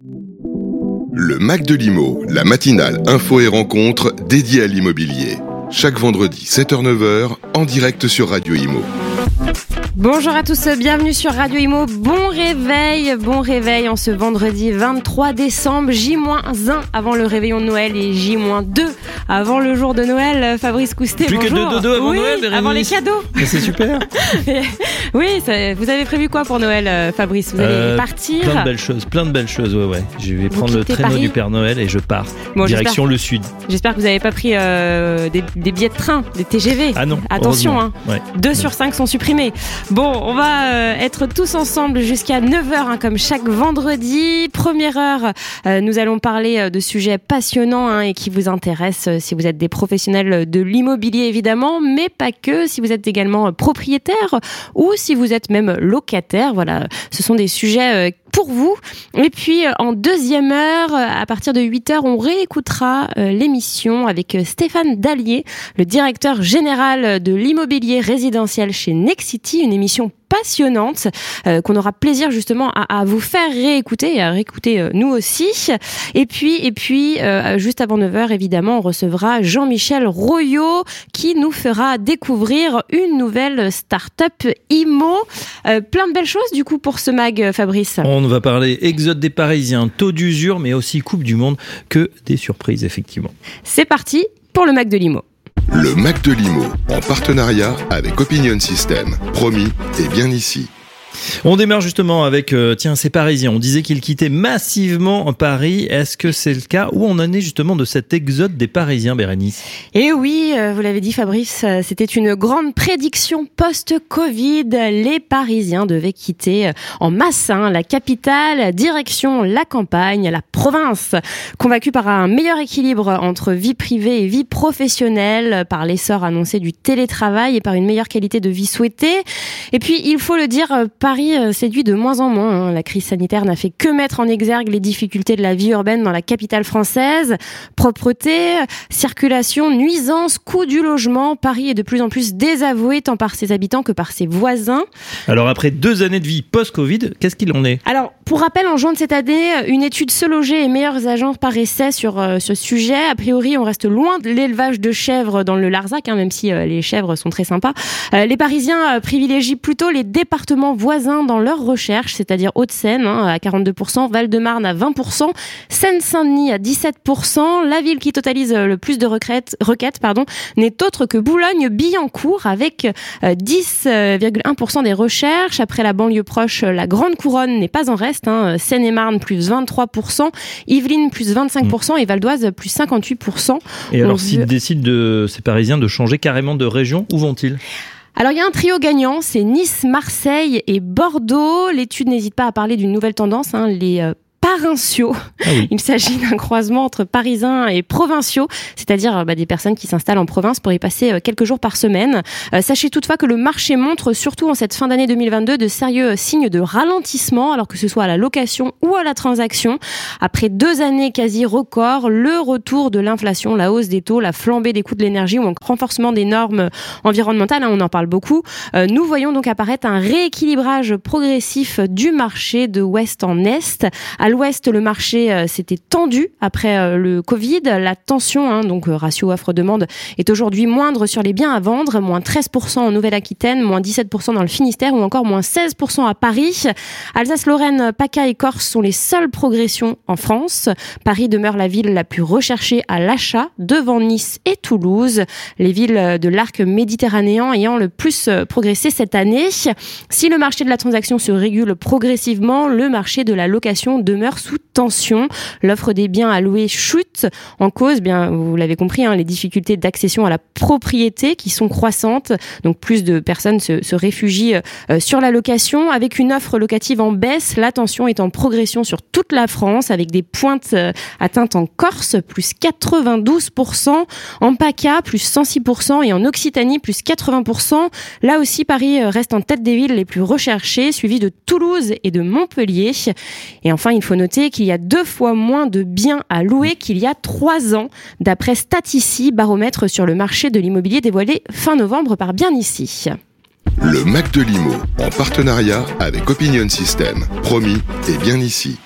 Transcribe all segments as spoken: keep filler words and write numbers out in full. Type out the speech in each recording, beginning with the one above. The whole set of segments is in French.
Le Mac de l'Imo, la matinale info et rencontre dédiée à l'immobilier. Chaque vendredi sept heures neuf heures en direct sur Radio Imo. Bonjour à tous, bienvenue sur Radio Imo. Bon réveil, bon réveil en ce vendredi vingt-trois décembre, J moins un avant le réveillon de Noël et J moins deux avant le jour de Noël. Fabrice Coustet, Plus bonjour. que deux dodo avant oui, Noël, Bérénice. Avant les cadeaux. Mais c'est super. Oui, ça, vous avez prévu quoi pour Noël, Fabrice? Vous allez euh, partir? Plein de belles choses, plein de belles choses, ouais, ouais. Je vais vous prendre le traîneau Paris. du Père Noël et je pars. Bon, direction le sud. J'espère que vous n'avez pas pris euh, des, des billets de train, des T G V. Ah non, attention, hein. Ouais. deux sur cinq sont supprimés. Bon, on va euh, être tous ensemble jusqu'à neuf heures, hein, comme chaque vendredi. Première heure, euh, nous allons parler euh, de sujets passionnants hein, et qui vous intéressent euh, si vous êtes des professionnels de l'immobilier, évidemment, mais pas que, si vous êtes également euh, propriétaire ou si vous êtes même locataire. Voilà, ce sont des sujets euh, pour vous. Et puis, en deuxième heure, à partir de huit heures, on réécoutera euh, l'émission avec Stéphane Dallier, le directeur général de l'immobilier résidentiel chez Nexity, une émission passionnante euh, qu'on aura plaisir justement à, à vous faire réécouter et à réécouter euh, nous aussi. Et puis, et puis euh, juste avant neuf heures, évidemment, on recevra Jean-Michel Royot qui nous fera découvrir une nouvelle start-up IMO. Euh, plein de belles choses du coup pour ce mag, Fabrice. On va parler exode des Parisiens, taux d'usure, mais aussi Coupe du Monde, que des surprises effectivement. C'est parti pour le Mac de l'Imo. Le Mac de l'Imo, en partenariat avec Opinion System. Promis, et bien ici. On démarre justement avec, euh, tiens, ces Parisiens. On disait qu'ils quittaient massivement Paris. Est-ce que c'est le cas? Où on en est justement de cet exode des Parisiens, Bérénice? Et oui, euh, vous l'avez dit Fabrice, euh, c'était une grande prédiction post-Covid. Les Parisiens devaient quitter euh, en masse hein, la capitale, direction la campagne, la province. Convaincus par un meilleur équilibre entre vie privée et vie professionnelle, par l'essor annoncé du télétravail et par une meilleure qualité de vie souhaitée. Et puis, il faut le dire, euh, Paris séduit de moins en moins. La crise sanitaire n'a fait que mettre en exergue les difficultés de la vie urbaine dans la capitale française. Propreté, circulation, nuisance, coût du logement. Paris est de plus en plus désavoué tant par ses habitants que par ses voisins. Alors après deux années de vie post-Covid, qu'est-ce qu'il en est? Alors, pour rappel, en juin de cette année, une étude Se Loger et Meilleurs Agents paraissait sur euh, ce sujet. A priori, on reste loin de l'élevage de chèvres dans le Larzac, hein, même si euh, les chèvres sont très sympas. Euh, les Parisiens euh, privilégient plutôt les départements voisins dans leur recherche, c'est-à-dire Hauts-de-Seine hein, à quarante-deux pour cent, Val-de-Marne à vingt pour cent, Seine-Saint-Denis à dix-sept pour cent. La ville qui totalise le plus de requêtes, requêtes pardon, n'est autre que Boulogne-Billancourt avec euh, dix virgule un pour cent des recherches. Après la banlieue proche, la Grande Couronne n'est pas en reste. Hein, Seine-et-Marne plus vingt-trois pour cent, Yvelines plus vingt-cinq pour cent et Val d'Oise plus cinquante-huit pour cent. Et alors On s'ils veut... décident, de, ces Parisiens, de changer carrément de région, où vont-ils? Alors, il y a un trio gagnant, c'est Nice, Marseille et Bordeaux. L'étude n'hésite pas à parler d'une nouvelle tendance, hein, les euh, Parinciaux. Ah oui. Il s'agit d'un croisement entre Parisiens et provinciaux, c'est-à-dire bah, des personnes qui s'installent en province pour y passer euh, quelques jours par semaine. Euh, sachez toutefois que le marché montre, surtout en cette fin d'année deux mille vingt-deux, de sérieux signes de ralentissement, alors que ce soit à la location ou à la transaction. Après deux années quasi records, le retour de l'inflation, la hausse des taux, la flambée des coûts de l'énergie ou un renforcement des normes environnementales, hein, on en parle beaucoup, euh, nous voyons donc apparaître un rééquilibrage progressif du marché de ouest en est. À l'ouest, le marché euh, s'était tendu après euh, le Covid. La tension, hein, donc euh, ratio offre-demande, est aujourd'hui moindre sur les biens à vendre, moins treize pour cent en Nouvelle-Aquitaine, moins dix-sept pour cent dans le Finistère ou encore moins seize pour cent à Paris. Alsace-Lorraine, PACA et Corse sont les seules progressions en France. Paris demeure la ville la plus recherchée à l'achat, devant Nice et Toulouse, les villes de l'arc méditerranéen ayant le plus progressé cette année. Si le marché de la transaction se régule progressivement, le marché de la location demeure sous tension. L'offre des biens à louer chute, en cause, bien, vous l'avez compris, hein, les difficultés d'accession à la propriété qui sont croissantes. Donc plus de personnes se, se réfugient euh, sur la location. Avec une offre locative en baisse, la tension est en progression sur toute la France, avec des pointes euh, atteintes en Corse, plus quatre-vingt-douze pour cent, en PACA, plus cent six pour cent et en Occitanie, plus quatre-vingts pour cent. Là aussi, Paris reste en tête des villes les plus recherchées, suivi de Toulouse et de Montpellier. Et enfin, il faut noter qu'il y a deux fois moins de biens à louer qu'il y a trois ans, d'après Statici, baromètre sur le marché de l'immobilier dévoilé fin novembre par Bien Ici. Le Mac de l'Imo, en partenariat avec Opinion System. Promis, et bien ici.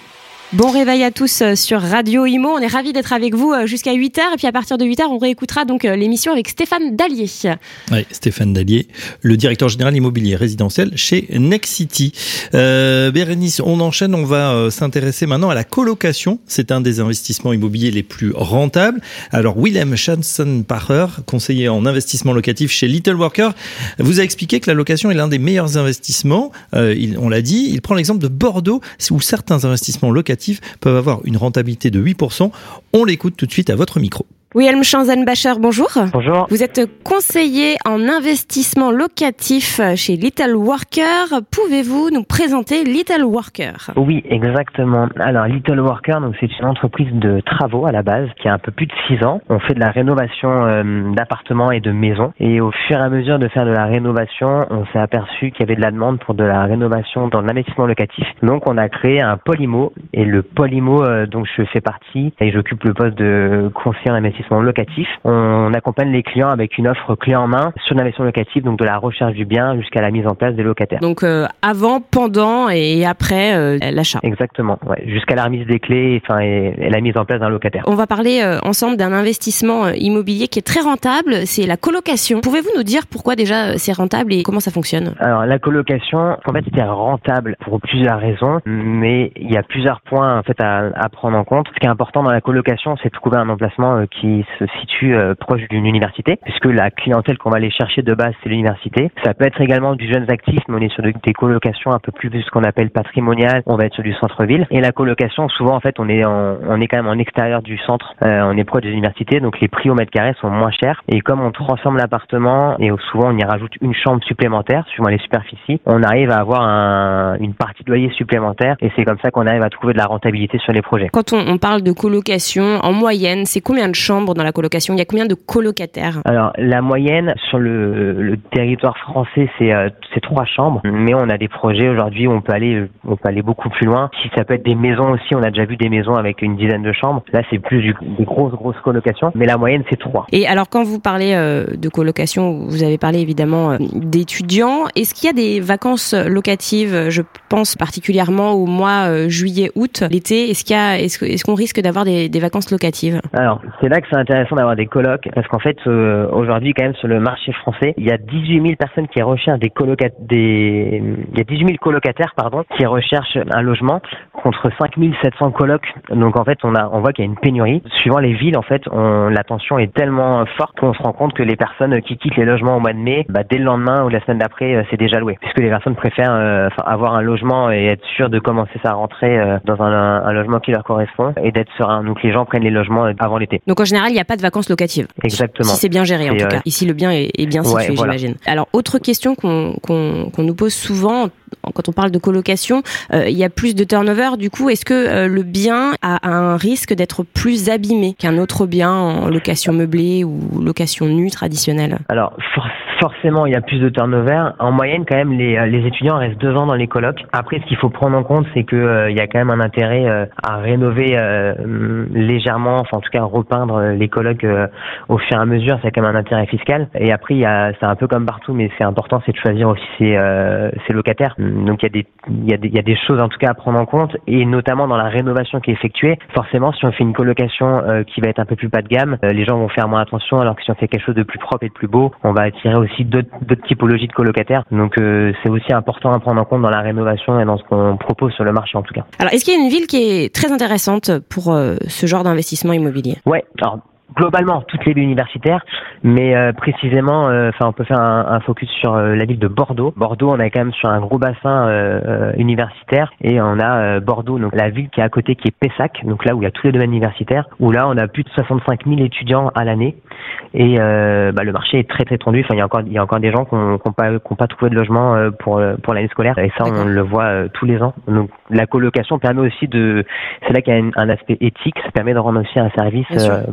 Bon réveil à tous sur Radio Imo. On est ravis d'être avec vous jusqu'à huit heures. Et puis à partir de huit heures, on réécoutera donc l'émission avec Stéphane Dallier. Oui, Stéphane Dallier, le directeur général immobilier résidentiel chez Nexity. Euh, Bérénice, on enchaîne. On va euh, s'intéresser maintenant à la colocation. C'est un des investissements immobiliers les plus rentables. Alors, Willem Schanzenpacher, conseiller en investissement locatif chez Little Worker, vous a expliqué que la location est l'un des meilleurs investissements. Euh, il, on l'a dit. Il prend l'exemple de Bordeaux, où certains investissements locatifs peuvent avoir une rentabilité de huit pour cent. On l'écoute tout de suite à votre micro. Willem Schanzenpacher, bonjour. Bonjour. Vous êtes conseiller en investissement locatif chez Little Worker. Pouvez-vous nous présenter Little Worker ? Oui, exactement. Alors, Little Worker, donc c'est une entreprise de travaux à la base qui a un peu plus de six ans. On fait de la rénovation euh, d'appartements et de maisons. Et au fur et à mesure de faire de la rénovation, on s'est aperçu qu'il y avait de la demande pour de la rénovation dans l'investissement locatif. Donc, on a créé un pôle immo. Et le pôle immo, euh, dont je fais partie, et j'occupe le poste de conseiller en investissement locatif. On accompagne les clients avec une offre clé en main sur l'investissement locatif, donc de la recherche du bien jusqu'à la mise en place des locataires. Donc euh, avant, pendant et après euh, l'achat. Exactement, ouais, jusqu'à la remise des clés, enfin et, et la mise en place d'un locataire. On va parler euh, ensemble d'un investissement euh, immobilier qui est très rentable, c'est la colocation. Pouvez-vous nous dire pourquoi déjà c'est rentable et comment ça fonctionne ? Alors la colocation, en fait, c'est rentable pour plusieurs raisons, mais il y a plusieurs points en fait à, à prendre en compte. Ce qui est important dans la colocation, c'est de trouver un emplacement euh, qui se situe euh, proche d'une université, puisque la clientèle qu'on va aller chercher de base, c'est l'université. Ça peut être également du jeunes actifs, mais on est sur de, des colocations un peu plus ce qu'on appelle patrimonial. On va être sur du centre-ville. Et la colocation, souvent, en fait, on est en, on est quand même en extérieur du centre. Euh, on est proche des universités, donc les prix au mètre carré sont moins chers. Et comme on transforme l'appartement, et souvent on y rajoute une chambre supplémentaire, suivant les superficies, on arrive à avoir un, une partie de loyer supplémentaire. Et c'est comme ça qu'on arrive à trouver de la rentabilité sur les projets. Quand on, on parle de colocation, en moyenne, c'est combien de chambres dans la colocation ? Il y a combien de colocataires ? Alors, la moyenne sur le, le territoire français, c'est, euh, c'est trois chambres. Mais on a des projets aujourd'hui où on peut aller, on peut aller beaucoup plus loin. Si ça peut être des maisons aussi, on a déjà vu des maisons avec une dizaine de chambres. Là, c'est plus du, des grosses, grosses colocations. Mais la moyenne, c'est trois. Et alors, quand vous parlez euh, de colocation, vous avez parlé évidemment euh, d'étudiants. Est-ce qu'il y a des vacances locatives ? Je pense particulièrement au mois euh, juillet, août, l'été. Est-ce qu'il y a, est-ce, est-ce qu'on risque d'avoir des, des vacances locatives ? Alors, c'est là que c'est intéressant d'avoir des colocs, parce qu'en fait, euh, aujourd'hui, quand même, sur le marché français, il y a dix-huit mille personnes qui recherchent des colocataires, des, il y a dix-huit mille colocataires, pardon, qui recherchent un logement contre cinq mille sept cents colocs. Donc, en fait, on a, on voit qu'il y a une pénurie. Suivant les villes, en fait, on, la tension est tellement forte qu'on se rend compte que les personnes qui quittent les logements au mois de mai, bah, dès le lendemain ou la semaine d'après, c'est déjà loué. Puisque les personnes préfèrent, euh, avoir un logement et être sûr de commencer sa rentrée euh, dans un, un, un logement qui leur correspond et d'être serein. Donc, les gens prennent les logements avant l'été. Donc, en général, il n'y a pas de vacances locatives. Exactement. Si c'est bien géré, en tout euh... cas. Ici, le bien est, est bien situé, ouais, voilà. J'imagine. Alors, autre question qu'on, qu'on, qu'on nous pose souvent quand on parle de colocation, euh, il y a plus de turnover. Du coup, est-ce que euh, le bien a un risque d'être plus abîmé qu'un autre bien en location meublée ou location nue traditionnelle ? Alors, for- forcément, il y a plus de turnover. En moyenne, quand même, les, les étudiants restent deux ans dans les colocs. Après, ce qu'il faut prendre en compte, c'est que euh, il y a quand même un intérêt euh, à rénover euh, légèrement, enfin en tout cas repeindre les colocs euh, au fur et à mesure. C'est quand même un intérêt fiscal. Et après, il y a, c'est un peu comme partout, mais c'est important, c'est de choisir aussi ses, euh, ses locataires. Donc il y a des, il y a des, il y a des choses en tout cas à prendre en compte, et notamment dans la rénovation qui est effectuée. Forcément, si on fait une colocation euh, qui va être un peu plus bas de gamme, euh, les gens vont faire moins attention, alors que si on fait quelque chose de plus propre et de plus beau, on va attirer aussi d'autres, d'autres typologies de colocataires. Donc euh, c'est aussi important à prendre en compte dans la rénovation et dans ce qu'on propose sur le marché en tout cas. Alors est-ce qu'il y a une ville qui est très intéressante pour euh, ce genre d'investissement immobilier ? Ouais, alors globalement toutes les villes universitaires, mais euh, précisément, enfin euh, on peut faire un, un focus sur euh, la ville de Bordeaux. Bordeaux, on est quand même sur un gros bassin euh, universitaire, et on a euh, Bordeaux, donc la ville qui est à côté, qui est Pessac, donc là où il y a tous les domaines universitaires, où là on a plus de soixante-cinq mille étudiants à l'année, et euh, bah, le marché est très très tendu. Enfin il y a encore il y a encore des gens qui n'ont pas qui ont pas trouvé de logement euh, pour pour l'année scolaire, et ça on le voit euh, tous les ans. Donc la colocation permet aussi de, c'est là qu'il y a un, un aspect éthique, ça permet de rendre aussi un service euh, bah, des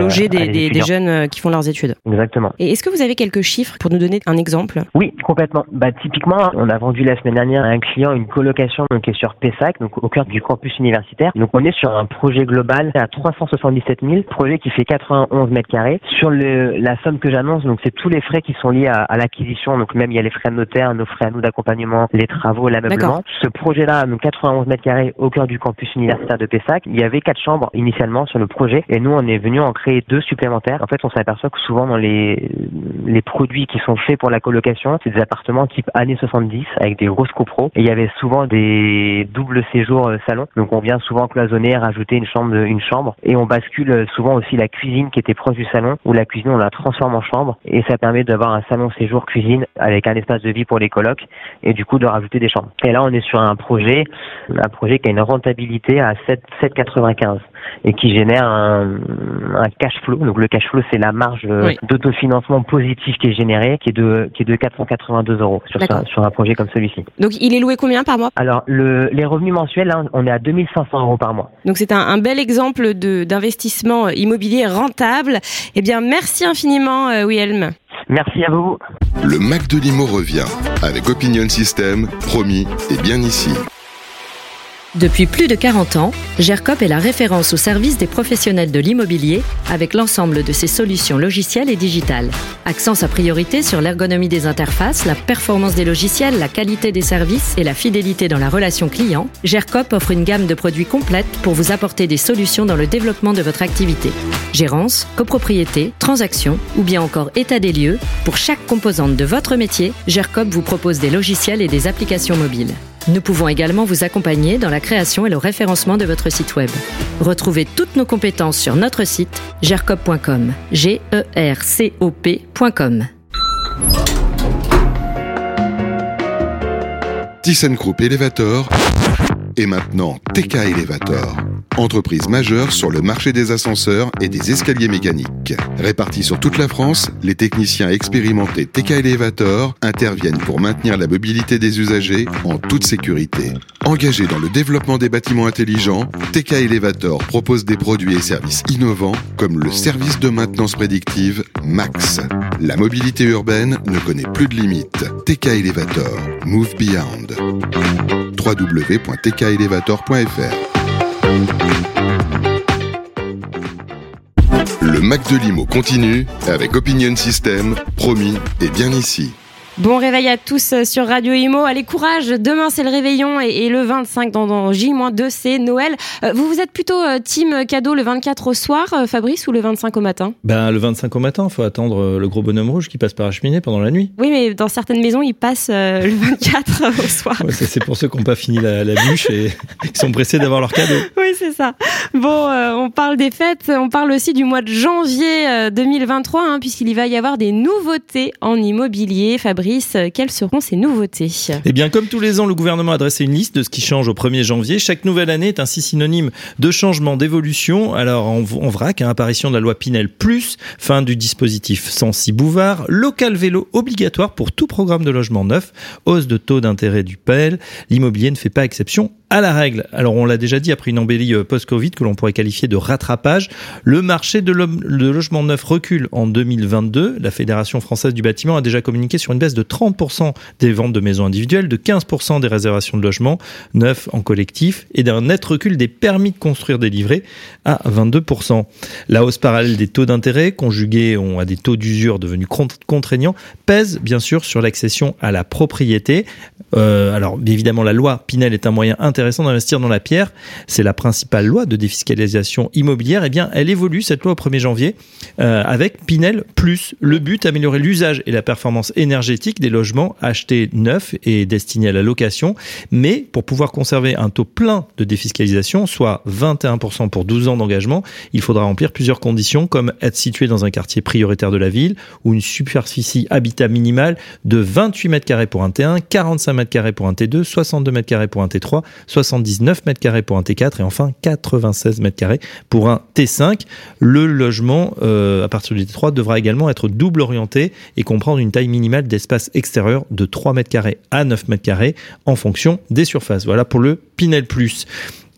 loger des, à des, des jeunes qui font leurs études. Exactement. Et est-ce que vous avez quelques chiffres pour nous donner un exemple? Oui, complètement. Bah, typiquement, on a vendu la semaine dernière à un client une colocation donc, qui est sur Pessac, donc au cœur du campus universitaire. Donc on est sur un projet global à trois cent soixante-dix-sept mille, projet qui fait quatre-vingt-onze mètres carrés. Sur le, la somme que j'annonce, donc c'est tous les frais qui sont liés à, à l'acquisition, donc même il y a les frais de notaire, nos frais à nous d'accompagnement, les travaux, l'ameublement. Ce projet-là, donc quatre-vingt-onze mètres carrés au cœur du campus universitaire de Pessac, il y avait quatre chambres initialement sur le projet et nous on est venu en créer deux supplémentaires. En fait, on s'aperçoit que souvent dans les les produits qui sont faits pour la colocation, c'est des appartements type années soixante-dix avec des grosses copros et il y avait souvent des doubles séjours euh, salon. Donc on vient souvent cloisonner, rajouter une chambre, une chambre et on bascule souvent aussi la cuisine qui était proche du salon ou la cuisine on la transforme en chambre et ça permet d'avoir un salon séjour cuisine avec un espace de vie pour les colocs et du coup de rajouter des chambres. Et là on est sur un projet, un projet qui a une rentabilité à sept virgule quatre-vingt-quinze et qui génère un, un cash flow. Donc le cash flow c'est la marge oui. d'autofinancement positif qui est générée, qui est de qui est de quatre cent quatre-vingt-deux euros sur ça, sur un projet comme celui-ci. Donc il est loué combien par mois? Alors le les revenus mensuels, là, on est à deux mille cinq cents euros par mois. Donc c'est un, un bel exemple de d'investissement immobilier rentable. Eh bien merci infiniment euh, Wilhelm. Merci à vous. Le Mac de l'I M O revient avec Opinion System, promis et bien ici. Depuis plus de quarante ans, Gercoop est la référence au service des professionnels de l'immobilier avec l'ensemble de ses solutions logicielles et digitales. Accent sa priorité sur l'ergonomie des interfaces, la performance des logiciels, la qualité des services et la fidélité dans la relation client, Gercoop offre une gamme de produits complète pour vous apporter des solutions dans le développement de votre activité. Gérance, copropriété, transaction ou bien encore état des lieux, pour chaque composante de votre métier, Gercoop vous propose des logiciels et des applications mobiles. Nous pouvons également vous accompagner dans la création et le référencement de votre site web. Retrouvez toutes nos compétences sur notre site gercoop point com. G E R C O P point com. ThyssenKrupp Elevator et maintenant T K Elevator. Entreprise majeure sur le marché des ascenseurs et des escaliers mécaniques. Répartis sur toute la France, les techniciens expérimentés T K Elevator interviennent pour maintenir la mobilité des usagers en toute sécurité. Engagés dans le développement des bâtiments intelligents, T K Elevator propose des produits et services innovants comme le service de maintenance prédictive Max. La mobilité urbaine ne connaît plus de limites. T K Elevator, Move Beyond. w w w point t k elevator point f r. Le Mac de l'I M O continue avec Opinion System, promis et bien ici. Bon réveil à tous sur Radio Imo. Allez, courage. Demain, c'est le réveillon et, et le vingt-cinq dans, dans J deux, c'est Noël. Euh, vous, vous êtes plutôt euh, team cadeau le vingt-quatre au soir, euh, Fabrice, ou le vingt-cinq au matin? Ben, le vingt-cinq au matin, il faut attendre le gros bonhomme rouge qui passe par la cheminée pendant la nuit. Oui, mais dans certaines maisons, il passe euh, le vingt-quatre au soir. Ouais, c'est, c'est pour ceux qui n'ont pas fini la, la bûche et qui sont pressés d'avoir leur cadeau. Oui, c'est ça. Bon, euh, on parle des fêtes, on parle aussi du mois de janvier euh, deux mille vingt-trois, hein, puisqu'il y va y avoir des nouveautés en immobilier. Fabrice, euh, quelles seront ces nouveautés? Eh bien, comme tous les ans, le gouvernement a dressé une liste de ce qui change au premier janvier. Chaque nouvelle année est ainsi synonyme de changement, d'évolution. Alors, en, en vrac, hein, apparition de la loi Pinel plus, fin du dispositif Censi Bouvard, local vélo obligatoire pour tout programme de logement neuf, hausse de taux d'intérêt du P E L. L'immobilier ne fait pas exception à la règle. Alors, on l'a déjà dit, après une embellie post-Covid que l'on pourrait qualifier de rattrapage, le marché de, de logement neuf recule en deux mille vingt-deux. La Fédération française du bâtiment a déjà communiqué sur une baisse de trente pour cent des ventes de maisons individuelles, de quinze pour cent des réservations de logements neufs en collectif et d'un net recul des permis de construire délivrés à vingt-deux pour cent. La hausse parallèle des taux d'intérêt, conjuguée à des taux d'usure devenus contraignants, pèse bien sûr sur l'accession à la propriété. Euh, alors, évidemment, la loi Pinel est un moyen intéressant d'investir dans la pierre. C'est la principale loi de défiscalisation immobilière. Eh bien, elle évolue, cette loi, au premier janvier, euh, avec Pinel plus. Le but, améliorer l'usage et la performance énergétique des logements achetés neufs et destinés à la location. Mais pour pouvoir conserver un taux plein de défiscalisation, soit vingt et un pour cent pour douze ans d'engagement, il faudra remplir plusieurs conditions, comme être situé dans un quartier prioritaire de la ville ou une superficie habitat minimale de vingt-huit mètres carrés pour un T un, quarante-cinq mètres carrés pour un T deux, soixante-deux mètres carrés pour un T trois, soixante-dix-neuf mètres carrés pour un T quatre et enfin quatre-vingt-seize mètres carrés pour un T cinq. Le logement euh, à partir du T trois devra également être double orienté et comprendre une taille minimale d'espace extérieur de trois mètres carrés à neuf mètres carrés en fonction des surfaces. Voilà pour le Pinel plus.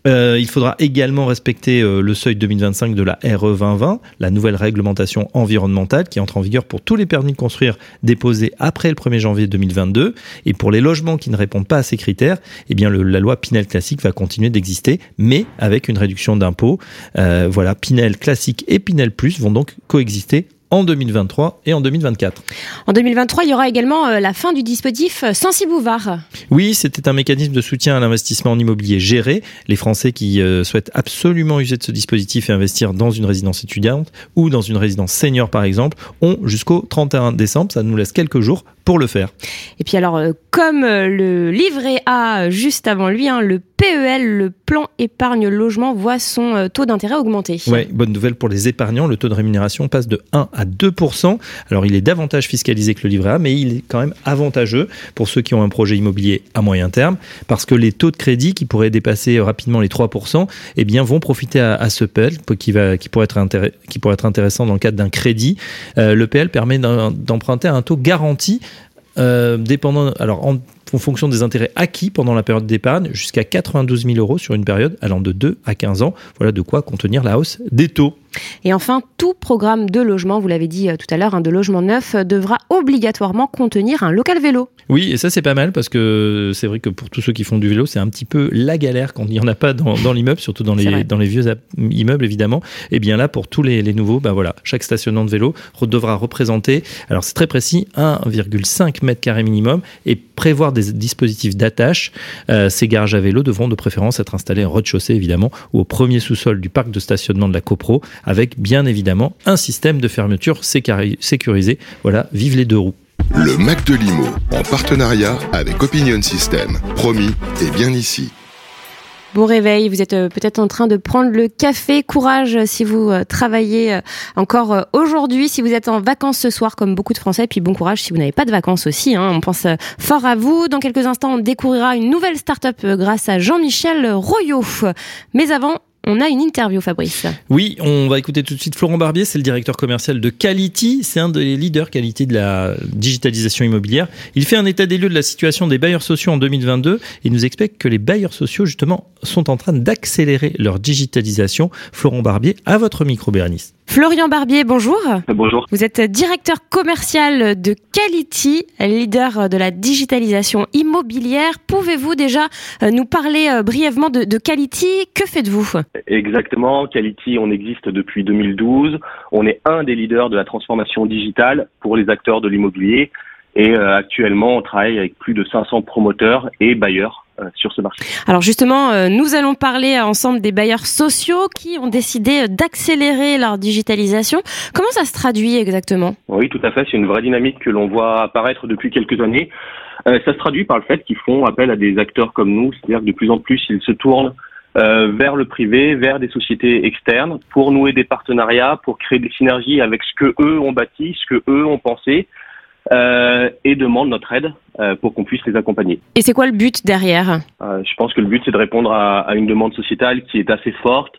Euh, il faudra également respecter euh, le seuil deux mille vingt-cinq de la R E vingt vingt, la nouvelle réglementation environnementale qui entre en vigueur pour tous les permis de construire déposés après le premier janvier deux mille vingt-deux. Et pour les logements qui ne répondent pas à ces critères, eh bien le, la loi Pinel classique va continuer d'exister, mais avec une réduction d'impôt. Euh, voilà, Pinel classique et Pinel plus vont donc coexister en deux mille vingt-trois et en deux mille vingt-quatre. En deux mille vingt-trois, il y aura également euh, la fin du dispositif Censi-Bouvard. Oui, c'était un mécanisme de soutien à l'investissement en immobilier géré. Les Français qui euh, souhaitent absolument user de ce dispositif et investir dans une résidence étudiante ou dans une résidence senior par exemple, ont jusqu'au trente et un décembre, ça nous laisse quelques jours pour le faire. Et puis alors, euh, comme euh, le livret A juste avant lui, hein, le P E L, le plan épargne logement, voit son euh, taux d'intérêt augmenter. Ouais, bonne nouvelle pour les épargnants, le taux de rémunération passe de un à deux pour cent. Alors il est davantage fiscalisé que le livret A, mais il est quand même avantageux pour ceux qui ont un projet immobilier à moyen terme, parce que les taux de crédit qui pourraient dépasser rapidement les trois pour cent, eh bien vont profiter à, à ce P E L qui, va, qui, pourrait être intéress- qui pourrait être intéressant dans le cadre d'un crédit. Euh, le P E L permet d'un, d'emprunter à un taux garanti Euh, dépendant, alors en, en fonction des intérêts acquis pendant la période d'épargne, jusqu'à quatre-vingt-douze mille euros sur une période allant de deux à quinze ans. Voilà de quoi contenir la hausse des taux. Et enfin, tout programme de logement, vous l'avez dit tout à l'heure, hein, de logement neuf, devra obligatoirement contenir un local vélo. Oui, et ça c'est pas mal parce que c'est vrai que pour tous ceux qui font du vélo, c'est un petit peu la galère quand il n'y en a pas dans, dans l'immeuble, surtout dans les, dans les vieux immeubles évidemment. Et bien là, pour tous les, les nouveaux, ben voilà, chaque stationnement de vélo devra représenter, alors c'est très précis, un virgule cinq mètres carrés minimum et prévoir des dispositifs d'attache. Euh, ces garages à vélo devront de préférence être installés en rez-de-chaussée évidemment ou au premier sous-sol du parc de stationnement de la copro, avec bien évidemment un système de fermeture sécurisé. Voilà, vive les deux roues. Le Mac de Limo, en partenariat avec Opinion System. Promis, et bien ici. Bon réveil, vous êtes peut-être en train de prendre le café. Courage si vous travaillez encore aujourd'hui, si vous êtes en vacances ce soir comme beaucoup de Français. Puis bon courage si vous n'avez pas de vacances aussi, hein. On pense fort à vous. Dans quelques instants, on découvrira une nouvelle start-up grâce à Jean-Michel Royot. Mais avant, on a une interview, Fabrice. Oui, on va écouter tout de suite Florent Barbier, c'est le directeur commercial de Quality. C'est un des leaders Quality de la digitalisation immobilière. Il fait un état des lieux de la situation des bailleurs sociaux en deux mille vingt-deux et nous explique que les bailleurs sociaux, justement, sont en train d'accélérer leur digitalisation. Florent Barbier, à votre micro, Bérénice. Florian Barbier, bonjour. Bonjour. Vous êtes directeur commercial de Quality, leader de la digitalisation immobilière. Pouvez-vous déjà nous parler brièvement de, de Quality ? Que faites-vous ? Exactement. Quality, on existe depuis deux mille douze. On est un des leaders de la transformation digitale pour les acteurs de l'immobilier. Et euh, actuellement, on travaille avec plus de cinq cents promoteurs et bailleurs euh, sur ce marché. Alors justement, euh, nous allons parler ensemble des bailleurs sociaux qui ont décidé d'accélérer leur digitalisation. Comment ça se traduit exactement ? Oui, tout à fait. C'est une vraie dynamique que l'on voit apparaître depuis quelques années. Euh, ça se traduit par le fait qu'ils font appel à des acteurs comme nous. C'est-à-dire que de plus en plus, ils se tournent euh, vers le privé, vers des sociétés externes pour nouer des partenariats, pour créer des synergies avec ce que eux ont bâti, ce que eux ont pensé. Euh, et demandent notre aide euh, pour qu'on puisse les accompagner. Et c'est quoi le but derrière ? euh, Je pense que le but, c'est de répondre à, à une demande sociétale qui est assez forte,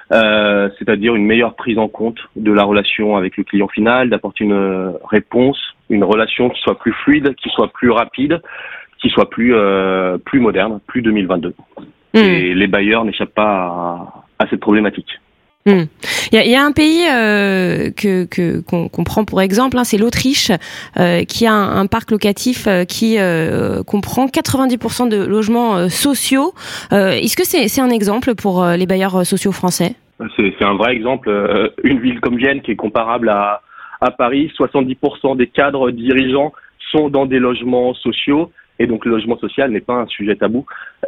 euh, c'est-à-dire une meilleure prise en compte de la relation avec le client final, d'apporter une réponse, une relation qui soit plus fluide, qui soit plus rapide, qui soit plus euh, plus moderne, plus deux mille vingt-deux. Mmh. Et les bailleurs n'échappent pas à, à cette problématique. Il y, a, il y a un pays euh, que, que qu'on, qu'on prend pour exemple, hein, c'est l'Autriche, euh, qui a un, un parc locatif euh, qui euh, comprend quatre-vingt-dix pour cent de logements euh, sociaux. Euh, est-ce que c'est, c'est un exemple pour euh, les bailleurs sociaux français ? c'est, c'est un vrai exemple. Euh, une ville comme Vienne qui est comparable à, à Paris, soixante-dix pour cent des cadres dirigeants sont dans des logements sociaux. Et donc le logement social n'est pas un sujet tabou.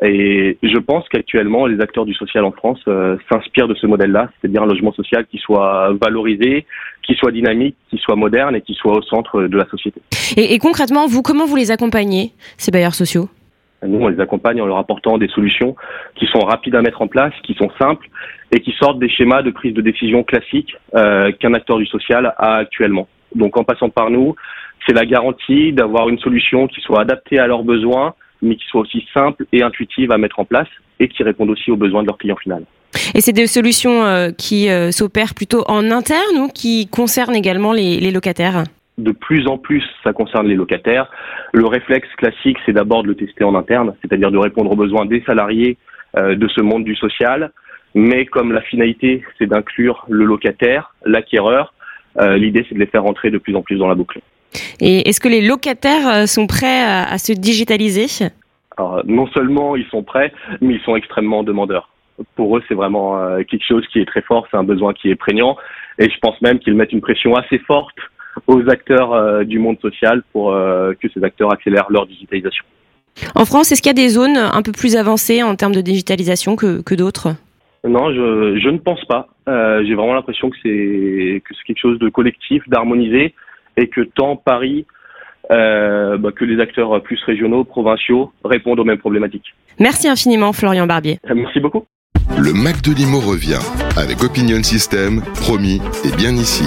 Et je pense qu'actuellement, les acteurs du social en France euh, s'inspirent de ce modèle-là, c'est-à-dire un logement social qui soit valorisé, qui soit dynamique, qui soit moderne et qui soit au centre de la société. Et, et concrètement, vous, comment vous les accompagnez, ces bailleurs sociaux ? Nous, on les accompagne en leur apportant des solutions qui sont rapides à mettre en place, qui sont simples et qui sortent des schémas de prise de décision classiques euh, qu'un acteur du social a actuellement. Donc en passant par nous, c'est la garantie d'avoir une solution qui soit adaptée à leurs besoins, mais qui soit aussi simple et intuitive à mettre en place et qui réponde aussi aux besoins de leur client final. Et c'est des solutions euh, qui euh, s'opèrent plutôt en interne ou qui concernent également les, les locataires ? De plus en plus, ça concerne les locataires. Le réflexe classique, c'est d'abord de le tester en interne, c'est-à-dire de répondre aux besoins des salariés euh, de ce monde du social. Mais comme la finalité, c'est d'inclure le locataire, l'acquéreur, euh, l'idée, c'est de les faire rentrer de plus en plus dans la boucle. Et est-ce que les locataires sont prêts à, à se digitaliser ? Alors, non seulement ils sont prêts, mais ils sont extrêmement demandeurs. Pour eux, c'est vraiment euh, quelque chose qui est très fort, c'est un besoin qui est prégnant. Et je pense même qu'ils mettent une pression assez forte aux acteurs euh, du monde social pour euh, que ces acteurs accélèrent leur digitalisation. En France, est-ce qu'il y a des zones un peu plus avancées en termes de digitalisation que, que d'autres ? Non, je, je ne pense pas. Euh, j'ai vraiment l'impression que c'est, que c'est quelque chose de collectif, d'harmonisé, et que tant Paris euh, bah, que les acteurs plus régionaux, provinciaux, répondent aux mêmes problématiques. Merci infiniment, Florian Barbier. Merci beaucoup. Le Mac de Limo revient avec Opinion System, promis et bien ici.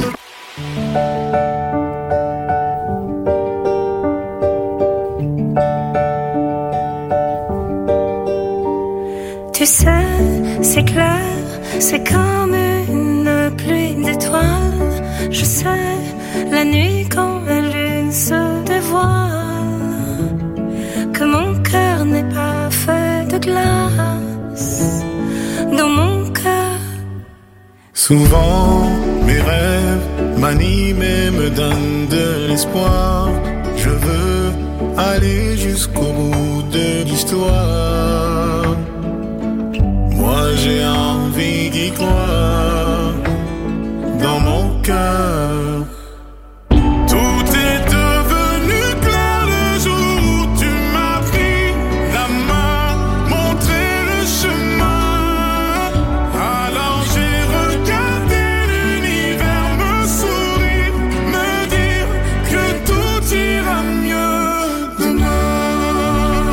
Tu sais, c'est clair, c'est comme une pluie d'étoiles. Je sais, la nuit quand la lune se dévoile, que mon cœur n'est pas fait de glace. Dans mon cœur, souvent mes rêves m'animent et me donnent de l'espoir. Je veux aller jusqu'au bout de l'histoire. Moi j'ai envie d'y croire. Dans mon cœur, tout est devenu clair le jour où tu m'as pris la main, montré le chemin. Alors j'ai regardé l'univers me sourire, me dire que tout ira mieux demain.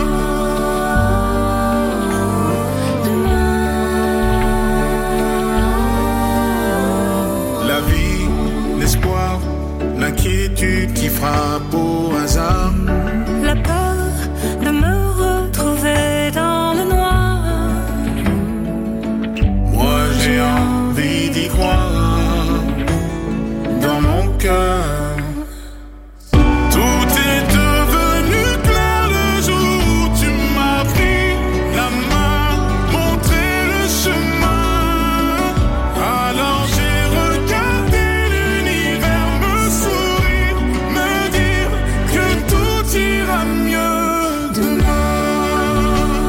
Demain. La vie, l'espoir, l'inquiétude qui frappe au hasard. La peur de me retrouver dans le noir. Moi j'ai envie d'y croire. Dans mon cœur, tout est devenu clair le jour où tu m'as pris la main, montré le chemin. Alors j'ai regardé l'univers me sourire, me dire que tout ira mieux demain.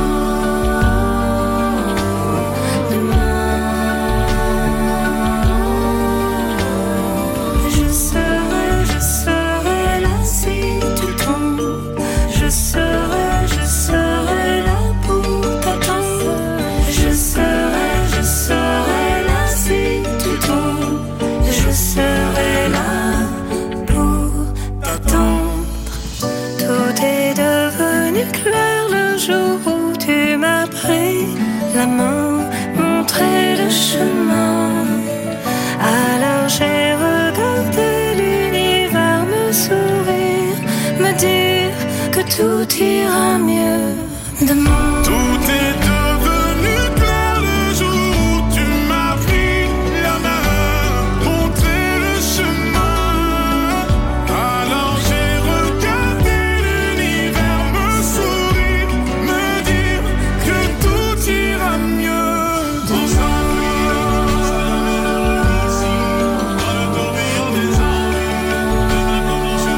Demain. Je serai, je serai là si tu tombes. Je serai, je serai là pour t'attendre. Je serai, je serai là si tu tombes. Je serai là pour t'attendre. Tout est devenu clair le jour où tu m'as pris la main, montré le chemin. Alors j'ai regardé l'univers me sourire, me dire que tout ira mieux demain. Tout est devenu clair le jour où tu m'as pris la main, montré le chemin. Alors j'ai regardé l'univers me sourire, me dire que tout ira mieux demain. Dans le tourbillon des années, sur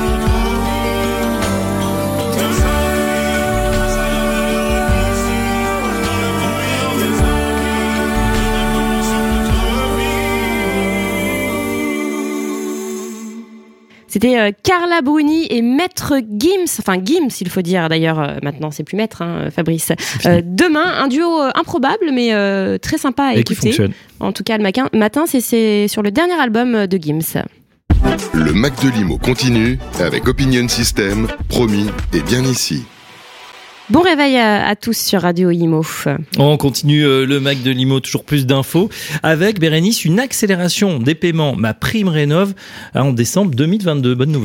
C'était euh, Carla Bruni et Maître Gims, enfin Gims il faut dire d'ailleurs, euh, maintenant c'est plus Maître, hein, Fabrice. Euh, demain, un duo euh, improbable mais euh, très sympa à et écouter. qui fonctionne. En tout cas le matin, matin c'est, c'est sur le dernier album de Gims. Le Mac de Limo continue avec Opinion System, promis et bien ici. Bon réveil à, à tous sur Radio Imo. On continue euh, le Mac de Limo, toujours plus d'infos. Avec, Bérénice, une accélération des paiements Ma Prime Rénov' en décembre deux mille vingt-deux. Bonne nouvelle.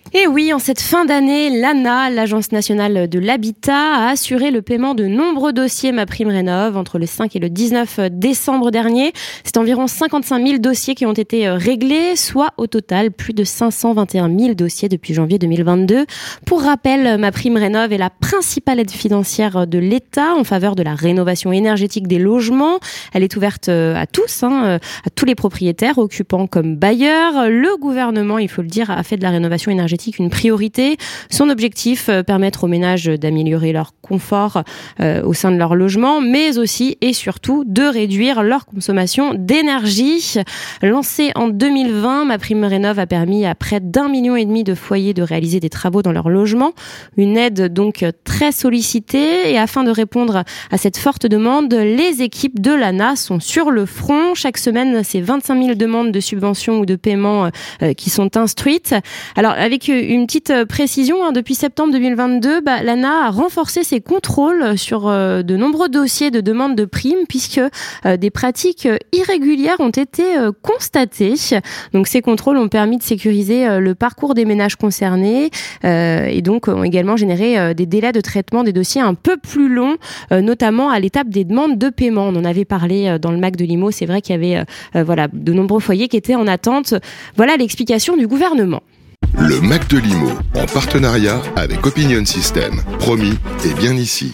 Et oui, en cette fin d'année, l'A N A, l'Agence nationale de l'habitat, a assuré le paiement de nombreux dossiers MaPrimeRénov' entre le cinq et le dix-neuf décembre dernier. C'est environ cinquante-cinq mille dossiers qui ont été réglés, soit au total plus de cinq cent vingt et un mille dossiers depuis janvier deux mille vingt-deux. Pour rappel, MaPrimeRénov' est la principale aide financière de l'État en faveur de la rénovation énergétique des logements. Elle est ouverte à tous, hein, à tous les propriétaires, occupants comme bailleurs. Le gouvernement, il faut le dire, a fait de la rénovation énergétique une priorité. Son objectif, euh, permettre aux ménages d'améliorer leur confort euh, au sein de leur logement, mais aussi et surtout de réduire leur consommation d'énergie. Lancée en deux mille vingt, MaPrimeRénov' a permis à près d'un million et demi de foyers de réaliser des travaux dans leur logement. Une aide donc très sollicitée, et afin de répondre à cette forte demande, les équipes de l'A N A sont sur le front. Chaque semaine, c'est vingt-cinq mille demandes de subventions ou de paiement euh, qui sont instruites. Alors, avec une petite précision, hein, depuis septembre deux mille vingt-deux, bah, l'A N A a renforcé ses contrôles sur euh, de nombreux dossiers de demande de primes, puisque euh, des pratiques irrégulières ont été euh, constatées. Donc ces contrôles ont permis de sécuriser euh, le parcours des ménages concernés euh, et donc ont également généré euh, des délais de traitement des dossiers un peu plus longs, euh, notamment à l'étape des demandes de paiement. On en avait parlé euh, dans le M A C de Limo. C'est vrai qu'il y avait euh, voilà, de nombreux foyers qui étaient en attente. Voilà l'explication du gouvernement. Le M A C de Limo, en partenariat avec Opinion System. Promis, et bien ici.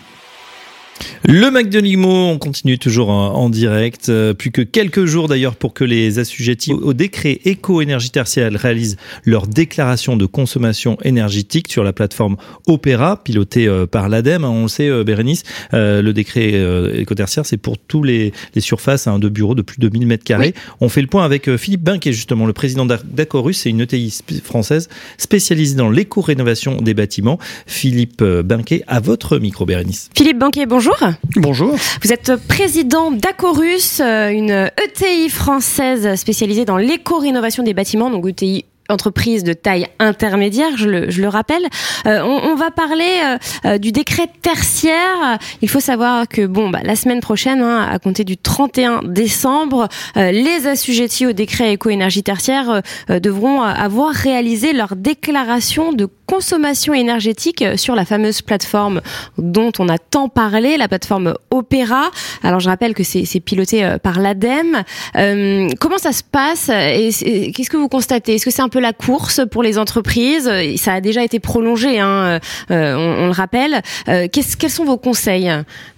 Le M A C de Limo, on continue toujours en, en direct. Euh, plus que quelques jours d'ailleurs pour que les assujettis au décret éco-énergie tertiaire réalisent leur déclaration de consommation énergétique sur la plateforme Opéra, pilotée euh, par l'ADEME. On le sait, euh, Bérénice, euh, le décret euh, éco-tertiaire, c'est pour tous les, les surfaces hein, de bureaux de plus de mille mètres carrés. Oui. On fait le point avec euh, Philippe Binquet, justement, le président d'Acorus. C'est une E T I française spécialisée dans l'éco-rénovation des bâtiments. Philippe euh, Binquet, à votre micro, Bérénice. Philippe Binquet, bonjour. Bonjour. Vous êtes président d'Acorus, une E T I française spécialisée dans l'éco-rénovation des bâtiments, donc E T I entreprise de taille intermédiaire, je le, je le rappelle. Euh, on, on va parler euh, du décret tertiaire. Il faut savoir que bon, bah, la semaine prochaine, hein, à compter du trente et un décembre, euh, les assujettis au décret éco-énergie tertiaire euh, devront avoir réalisé leur déclaration de consommation énergétique sur la fameuse plateforme dont on a tant parlé, la plateforme Opéra. Alors je rappelle que c'est, c'est piloté euh, par l'ADEME. Euh, comment ça se passe et, et qu'est-ce que vous constatez ? Est-ce que c'est un peu la course pour les entreprises ? Ça a déjà été prolongé, hein, euh, on, on le rappelle. Euh, qu'est-ce, quels sont vos conseils, justement ?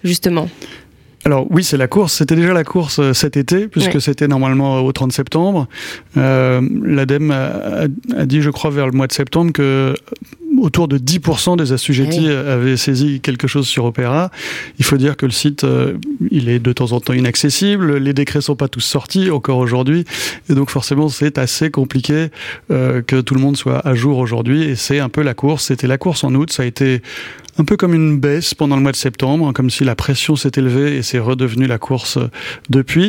Alors oui, c'est la course. C'était déjà la course cet été, puisque ouais. c'était normalement au trente septembre. Euh, L'ADEME a, a dit, je crois, vers le mois de septembre que autour de dix pour cent des assujettis oui. avaient saisi quelque chose sur Opéra. Il faut dire que le site, euh, il est de temps en temps inaccessible. Les décrets sont pas tous sortis encore aujourd'hui. Et donc forcément, c'est assez compliqué euh, que tout le monde soit à jour aujourd'hui. Et c'est un peu la course. C'était la course en août. Ça a été un peu comme une baisse pendant le mois de septembre, comme si la pression s'est élevée et c'est redevenu la course depuis.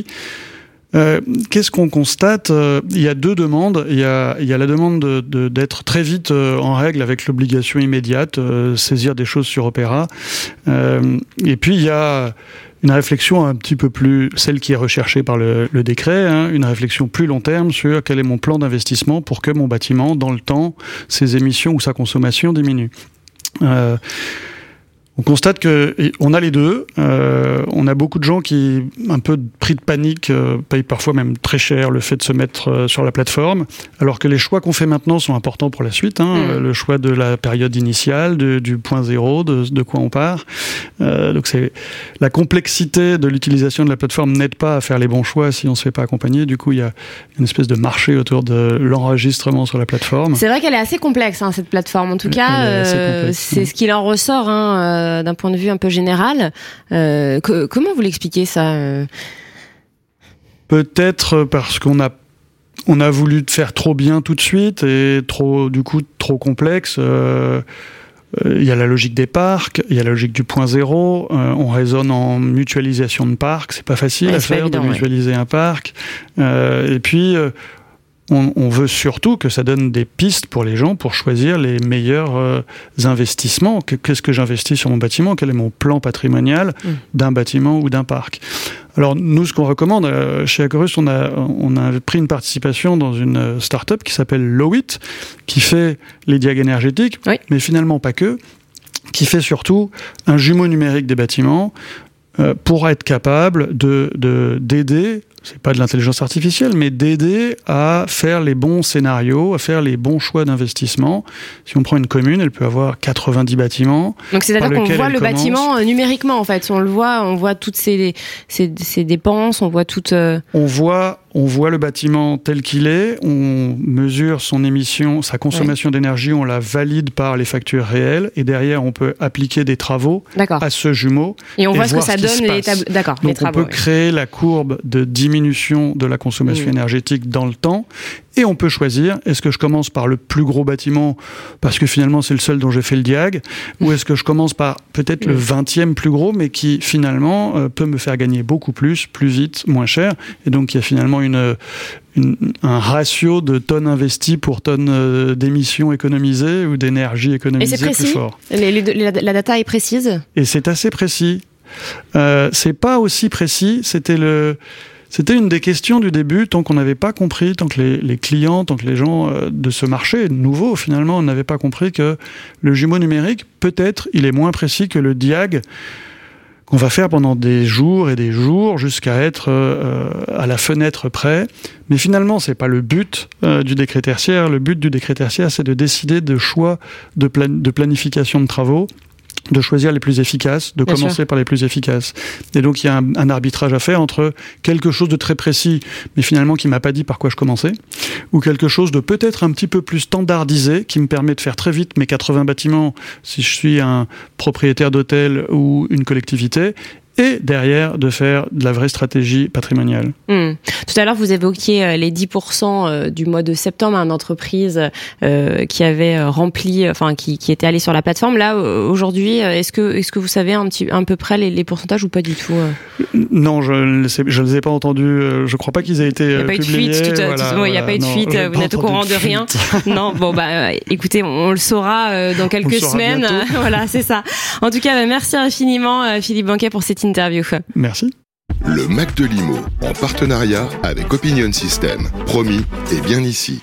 Euh, qu'est-ce qu'on constate ? euh, Il y a deux demandes. Il y a, il y a la demande de, de, d'être très vite euh, en règle avec l'obligation immédiate, euh, saisir des choses sur Opéra. Euh, et puis il y a une réflexion un petit peu plus, celle qui est recherchée par le, le décret, hein, une réflexion plus long terme sur quel est mon plan d'investissement pour que mon bâtiment, dans le temps, ses émissions ou sa consommation diminuent. Euh, on constate que on a les deux. Euh, on a beaucoup de gens qui, un peu pris de panique, euh, payent parfois même très cher le fait de se mettre euh, sur la plateforme, alors que les choix qu'on fait maintenant sont importants pour la suite. Hein, mmh. Le choix de la période initiale, de, du point zéro, de, de quoi on part. Euh, donc c'est la complexité de l'utilisation de la plateforme n'aide pas à faire les bons choix si on se fait pas accompagner. Du coup, il y a une espèce de marché autour de l'enregistrement sur la plateforme. C'est vrai qu'elle est assez complexe, hein, cette plateforme. En tout cas, euh, c'est ce qu'il en ressort. Hein, euh, d'un point de vue un peu général. Euh, que, comment vous l'expliquez, ça ? Peut-être parce qu'on a, on a voulu faire trop bien tout de suite et trop, du coup, trop complexe. Euh, il y a la logique des parcs, il y a la logique du point zéro. Euh, on raisonne en mutualisation de parcs. C'est pas facile ouais, à faire, évident, de mutualiser ouais. un parc. Euh, et puis... Euh, on, on veut surtout que ça donne des pistes pour les gens pour choisir les meilleurs euh, investissements. Qu'est-ce que j'investis sur mon bâtiment ? Quel est mon plan patrimonial mmh. d'un bâtiment ou d'un parc ? Alors nous, ce qu'on recommande, euh, chez Acorus, on a, on a pris une participation dans une start-up qui s'appelle Lowit, qui fait les diags énergétiques, oui. mais finalement pas que, qui fait surtout un jumeau numérique des bâtiments euh, pour être capable de, de, d'aider, c'est pas de l'intelligence artificielle, mais d'aider à faire les bons scénarios, à faire les bons choix d'investissement. Si on prend une commune, elle peut avoir quatre-vingt-dix bâtiments. Donc c'est-à-dire qu'on voit le commence. bâtiment numériquement, en fait. On le voit, on voit toutes ces, ces, ces dépenses, on voit toutes... Euh... On voit... On voit le bâtiment tel qu'il est, on mesure son émission, sa consommation ouais. d'énergie, on la valide par les factures réelles, et derrière, on peut appliquer des travaux D'accord. à ce jumeau. Et on et voit ce que ce ça donne, les, tab... D'accord, Donc les travaux. on peut oui. créer la courbe de diminution de la consommation mmh. énergétique dans le temps, et on peut choisir, est-ce que je commence par le plus gros bâtiment, parce que finalement c'est le seul dont j'ai fait le diag, ou est-ce que je commence par peut-être mmh. le vingtième plus gros, mais qui finalement euh, peut me faire gagner beaucoup plus, plus vite, moins cher, et donc il y a finalement une Une, une, un ratio de tonnes investies pour tonnes euh, d'émissions économisées ou d'énergie économisée plus fort. Et c'est fort. Les, les, la, la data est précise ? Et c'est assez précis. Euh, c'est pas aussi précis. C'était le, c'était une des questions du début, tant qu'on n'avait pas compris, tant que les, les clients, tant que les gens euh, de ce marché nouveau, finalement, n'avaient pas compris que le jumeau numérique, peut-être, il est moins précis que le diag qu'on va faire pendant des jours et des jours jusqu'à être euh, à la fenêtre près. Mais finalement, c'est pas le but euh, du décret tertiaire. Le but du décret tertiaire, c'est de décider de choix de, plan- de planification de travaux, de choisir les plus efficaces, de Bien commencer sûr. par les plus efficaces. Et donc, il y a un, un arbitrage à faire entre quelque chose de très précis, mais finalement qui m'a pas dit par quoi je commençais, ou quelque chose de peut-être un petit peu plus standardisé, qui me permet de faire très vite mes quatre-vingts bâtiments, si je suis un propriétaire d'hôtel ou une collectivité, et derrière de faire de la vraie stratégie patrimoniale. Mmh. Tout à l'heure, vous évoquiez les dix pour cent du mois de septembre à une entreprise euh, qui avait rempli, enfin qui, qui était allée sur la plateforme. Là, aujourd'hui, est-ce que, est-ce que vous savez un petit, un peu près les, les pourcentages ou pas du tout ? Non, je ne les ai pas entendus. Je ne crois pas qu'ils aient été publiés. Il n'y a pas eu de fuite. Tout, voilà, tout, il voilà, n'y a pas eu de non, fuite. Vous n'êtes au courant de, de rien. Non. Bon, bah, écoutez, on, on le saura euh, dans quelques semaines. Voilà, c'est ça. En tout cas, bah, merci infiniment, euh, Philippe Banquet, pour cette interview. Merci. Le Mac de Limo, en partenariat avec Opinion System. Promis, et bien ici.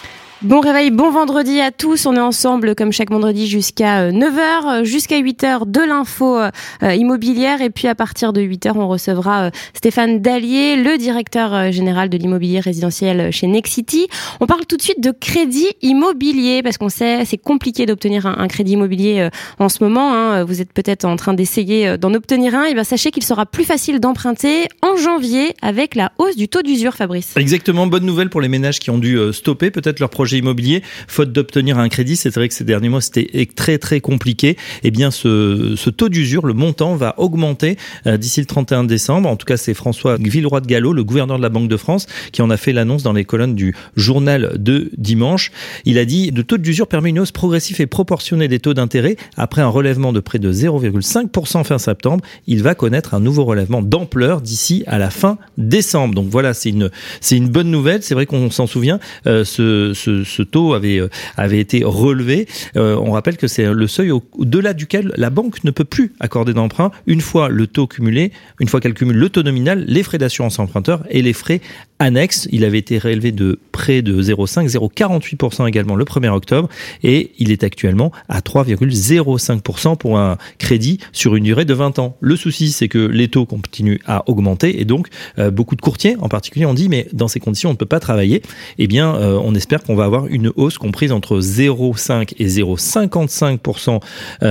Bon réveil, bon vendredi à tous. On est ensemble comme chaque vendredi jusqu'à neuf heures, jusqu'à huit heures de l'info euh, immobilière. Et puis à partir de huit heures, on recevra euh, Stéphane Dallier, le directeur euh, général de l'immobilier résidentiel chez Nexity. On parle tout de suite de crédit immobilier parce qu'on sait c'est compliqué d'obtenir un, un crédit immobilier euh, en ce moment. Hein. Vous êtes peut-être en train d'essayer euh, d'en obtenir un. Et bien sachez qu'il sera plus facile d'emprunter en janvier avec la hausse du taux d'usure, Fabrice. Exactement, bonne nouvelle pour les ménages qui ont dû euh, stopper peut-être leur projet immobilier, faute d'obtenir un crédit. C'est vrai que ces derniers mois, c'était très très compliqué. Eh bien, ce, ce taux d'usure, le montant va augmenter euh, d'ici le trente et un décembre. En tout cas, c'est François Villeroy de Galhau, le gouverneur de la Banque de France, qui en a fait l'annonce dans les colonnes du journal de dimanche. Il a dit, le taux d'usure permet une hausse progressive et proportionnée des taux d'intérêt. Après un relèvement de près de zéro virgule cinq pour cent fin septembre, il va connaître un nouveau relèvement d'ampleur d'ici à la fin décembre. Donc voilà, c'est une, c'est une bonne nouvelle. C'est vrai qu'on s'en souvient, euh, ce, ce ce taux avait avait été relevé. Euh, on rappelle que c'est le seuil au-delà duquel la banque ne peut plus accorder d'emprunt une fois le taux cumulé, une fois qu'elle cumule le taux nominal, les frais d'assurance emprunteur et les frais annexes. Il avait été relevé de près de zéro virgule cinq, zéro virgule quarante-huit pour cent également le premier octobre et il est actuellement à trois virgule zéro cinq pour cent pour un crédit sur une durée de vingt ans. Le souci, c'est que les taux continuent à augmenter et donc euh, beaucoup de courtiers en particulier ont dit mais dans ces conditions on ne peut pas travailler. Eh bien, euh, on espère qu'on va avoir une hausse comprise entre zéro virgule cinq et zéro virgule cinquante-cinq pour cent.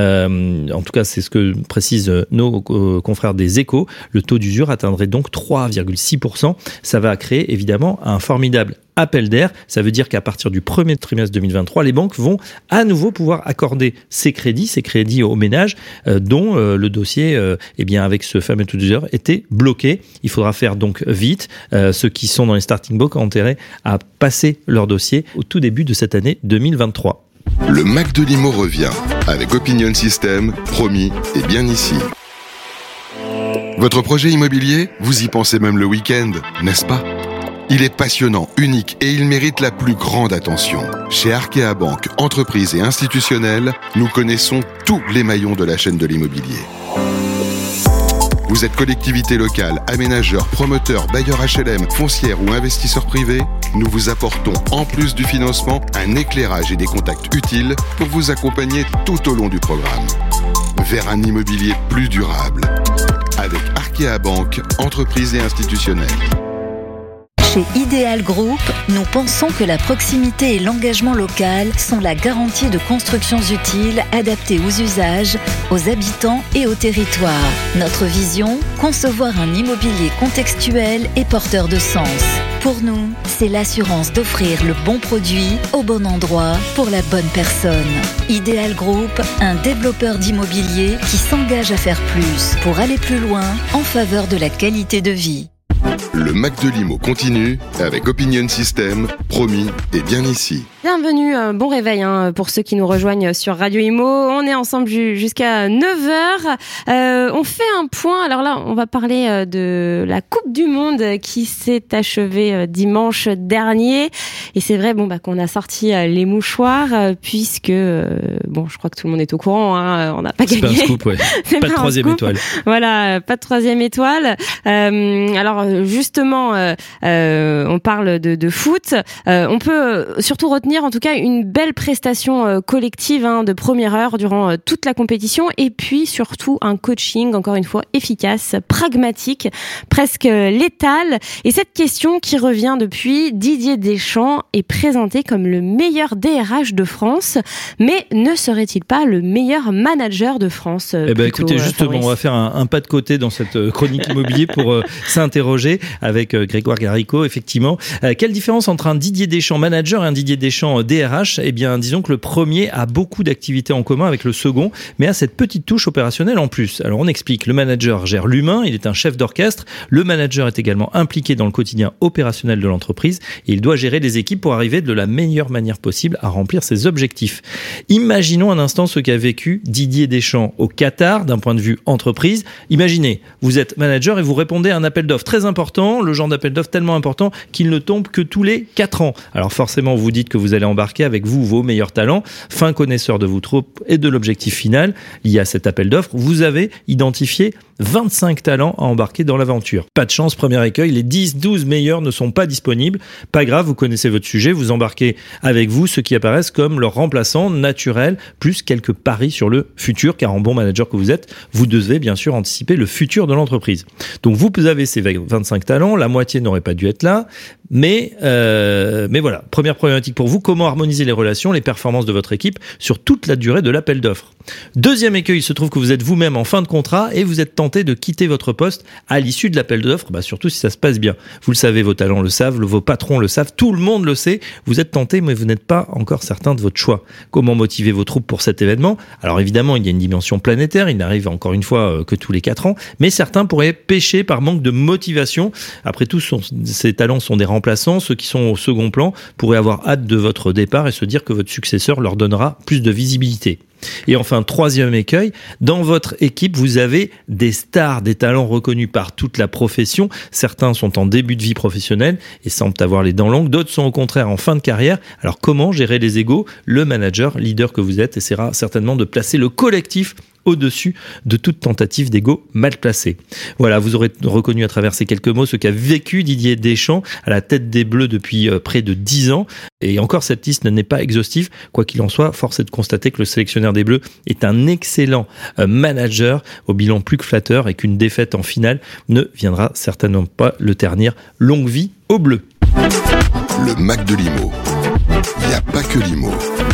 Euh, en tout cas, c'est ce que précisent nos euh, confrères des Échos. Le taux d'usure atteindrait donc trois virgule six pour cent. Ça va créer évidemment un formidable appel d'air. Ça veut dire qu'à partir du premier trimestre deux mille vingt-trois, les banques vont à nouveau pouvoir accorder ces crédits, ces crédits aux ménages euh, dont euh, le dossier, euh, eh bien, avec ce fameux taux d'usure, était bloqué. Il faudra faire donc vite. Euh, ceux qui sont dans les starting blocks ont intérêt à passer leur dossier au tout début de cette année deux mille vingt-trois. Le Mac de Limo revient avec Opinion System, promis et bien ici. Votre projet immobilier, vous y pensez même le week-end, n'est-ce pas ? Il est passionnant, unique et il mérite la plus grande attention. Chez Arkea Banque, entreprise et institutionnelle, nous connaissons tous les maillons de la chaîne de l'immobilier. Vous êtes collectivité locale, aménageur, promoteur, bailleur H L M, foncière ou investisseur privé? Nous vous apportons, en plus du financement, un éclairage et des contacts utiles pour vous accompagner tout au long du programme. Vers un immobilier plus durable. Avec Arkea Banque, entreprise et institutionnelle. Chez Ideal Group, nous pensons que la proximité et l'engagement local sont la garantie de constructions utiles adaptées aux usages, aux habitants et au territoire. Notre vision, concevoir un immobilier contextuel et porteur de sens. Pour nous, c'est l'assurance d'offrir le bon produit au bon endroit pour la bonne personne. Ideal Group, un développeur d'immobilier qui s'engage à faire plus pour aller plus loin en faveur de la qualité de vie. Le Mac de Limo continue avec Opinion System, promis et bien ici. Bienvenue, euh, bon réveil hein, pour ceux qui nous rejoignent sur Radio Imo. On est ensemble ju- jusqu'à neuf heures. Euh, on fait un point. Alors là, on va parler euh, de la Coupe du Monde qui s'est achevée euh, dimanche dernier. Et c'est vrai bon, bah, qu'on a sorti euh, les mouchoirs euh, puisque, euh, bon, je crois que tout le monde est au courant, hein, on n'a pas c'est gagné. Pas un scoop, ouais. Pas, pas de troisième scoop. Étoile. Voilà, pas de troisième étoile. Euh, alors justement, euh, euh, on parle de, de foot. Euh, on peut surtout retenir en tout cas une belle prestation euh, collective hein, de première heure durant euh, toute la compétition et puis surtout un coaching encore une fois efficace, pragmatique, presque euh, létal. Et cette question qui revient depuis, Didier Deschamps est présenté comme le meilleur D R H de France, mais ne serait-il pas le meilleur manager de France euh, Eh ben plutôt, écoutez, euh, justement, Fabrice. on va faire un, un pas de côté dans cette euh, chronique immobilier pour euh, s'interroger avec euh, Grégoire Garicot, effectivement. Euh, quelle différence entre un Didier Deschamps manager et un Didier Deschamps D R H? Eh bien, disons que le premier a beaucoup d'activités en commun avec le second, mais a cette petite touche opérationnelle en plus. Alors, on explique. Le manager gère l'humain, il est un chef d'orchestre. Le manager est également impliqué dans le quotidien opérationnel de l'entreprise et il doit gérer les équipes pour arriver de la meilleure manière possible à remplir ses objectifs. Imaginons un instant ce qu'a vécu Didier Deschamps au Qatar d'un point de vue entreprise. Imaginez, vous êtes manager et vous répondez à un appel d'offres très important, le genre d'appel d'offres tellement important qu'il ne tombe que tous les quatre ans. Alors forcément, vous dites que vous allez embarquer avec vous vos meilleurs talents, fin connaisseur de vos troupes et de l'objectif final. Il y a cet appel d'offres. Vous avez identifié vingt-cinq talents à embarquer dans l'aventure. Pas de chance, premier écueil, les dix douze meilleurs ne sont pas disponibles. Pas grave, vous connaissez votre sujet, vous embarquez avec vous ceux qui apparaissent comme leurs remplaçants naturels, plus quelques paris sur le futur, car en bon manager que vous êtes, vous devez bien sûr anticiper le futur de l'entreprise. Donc vous avez ces vingt-cinq talents, la moitié n'aurait pas dû être là, mais, euh, mais voilà, première problématique pour vous, comment harmoniser les relations, les performances de votre équipe sur toute la durée de l'appel d'offres. Deuxième écueil, il se trouve que vous êtes vous-même en fin de contrat et vous êtes tenté de quitter votre poste à l'issue de l'appel d'offres, bah surtout si ça se passe bien. Vous le savez, vos talents le savent, vos patrons le savent, tout le monde le sait. Vous êtes tenté, mais vous n'êtes pas encore certain de votre choix. Comment motiver vos troupes pour cet événement? Alors évidemment, il y a une dimension planétaire, il n'arrive encore une fois que tous les quatre ans, mais certains pourraient pécher par manque de motivation. Après tout, son, ces talents sont des remplaçants, ceux qui sont au second plan pourraient avoir hâte de votre départ et se dire que votre successeur leur donnera plus de visibilité. Et enfin, troisième écueil, dans votre équipe, vous avez des stars, des talents reconnus par toute la profession. Certains sont en début de vie professionnelle et semblent avoir les dents longues, d'autres sont au contraire en fin de carrière. Alors comment gérer les égos? Le manager, leader que vous êtes, essaiera certainement de placer le collectif au-dessus de toute tentative d'ego mal placé. Voilà, vous aurez reconnu à travers ces quelques mots ce qu'a vécu Didier Deschamps à la tête des Bleus depuis près de dix ans. Et encore, cette liste n'est pas exhaustive. Quoi qu'il en soit, force est de constater que le sélectionneur des Bleus est un excellent manager au bilan plus que flatteur et qu'une défaite en finale ne viendra certainement pas le ternir. Longue vie aux Bleus. Le Mac de Limo. Il n'y a pas que Limo.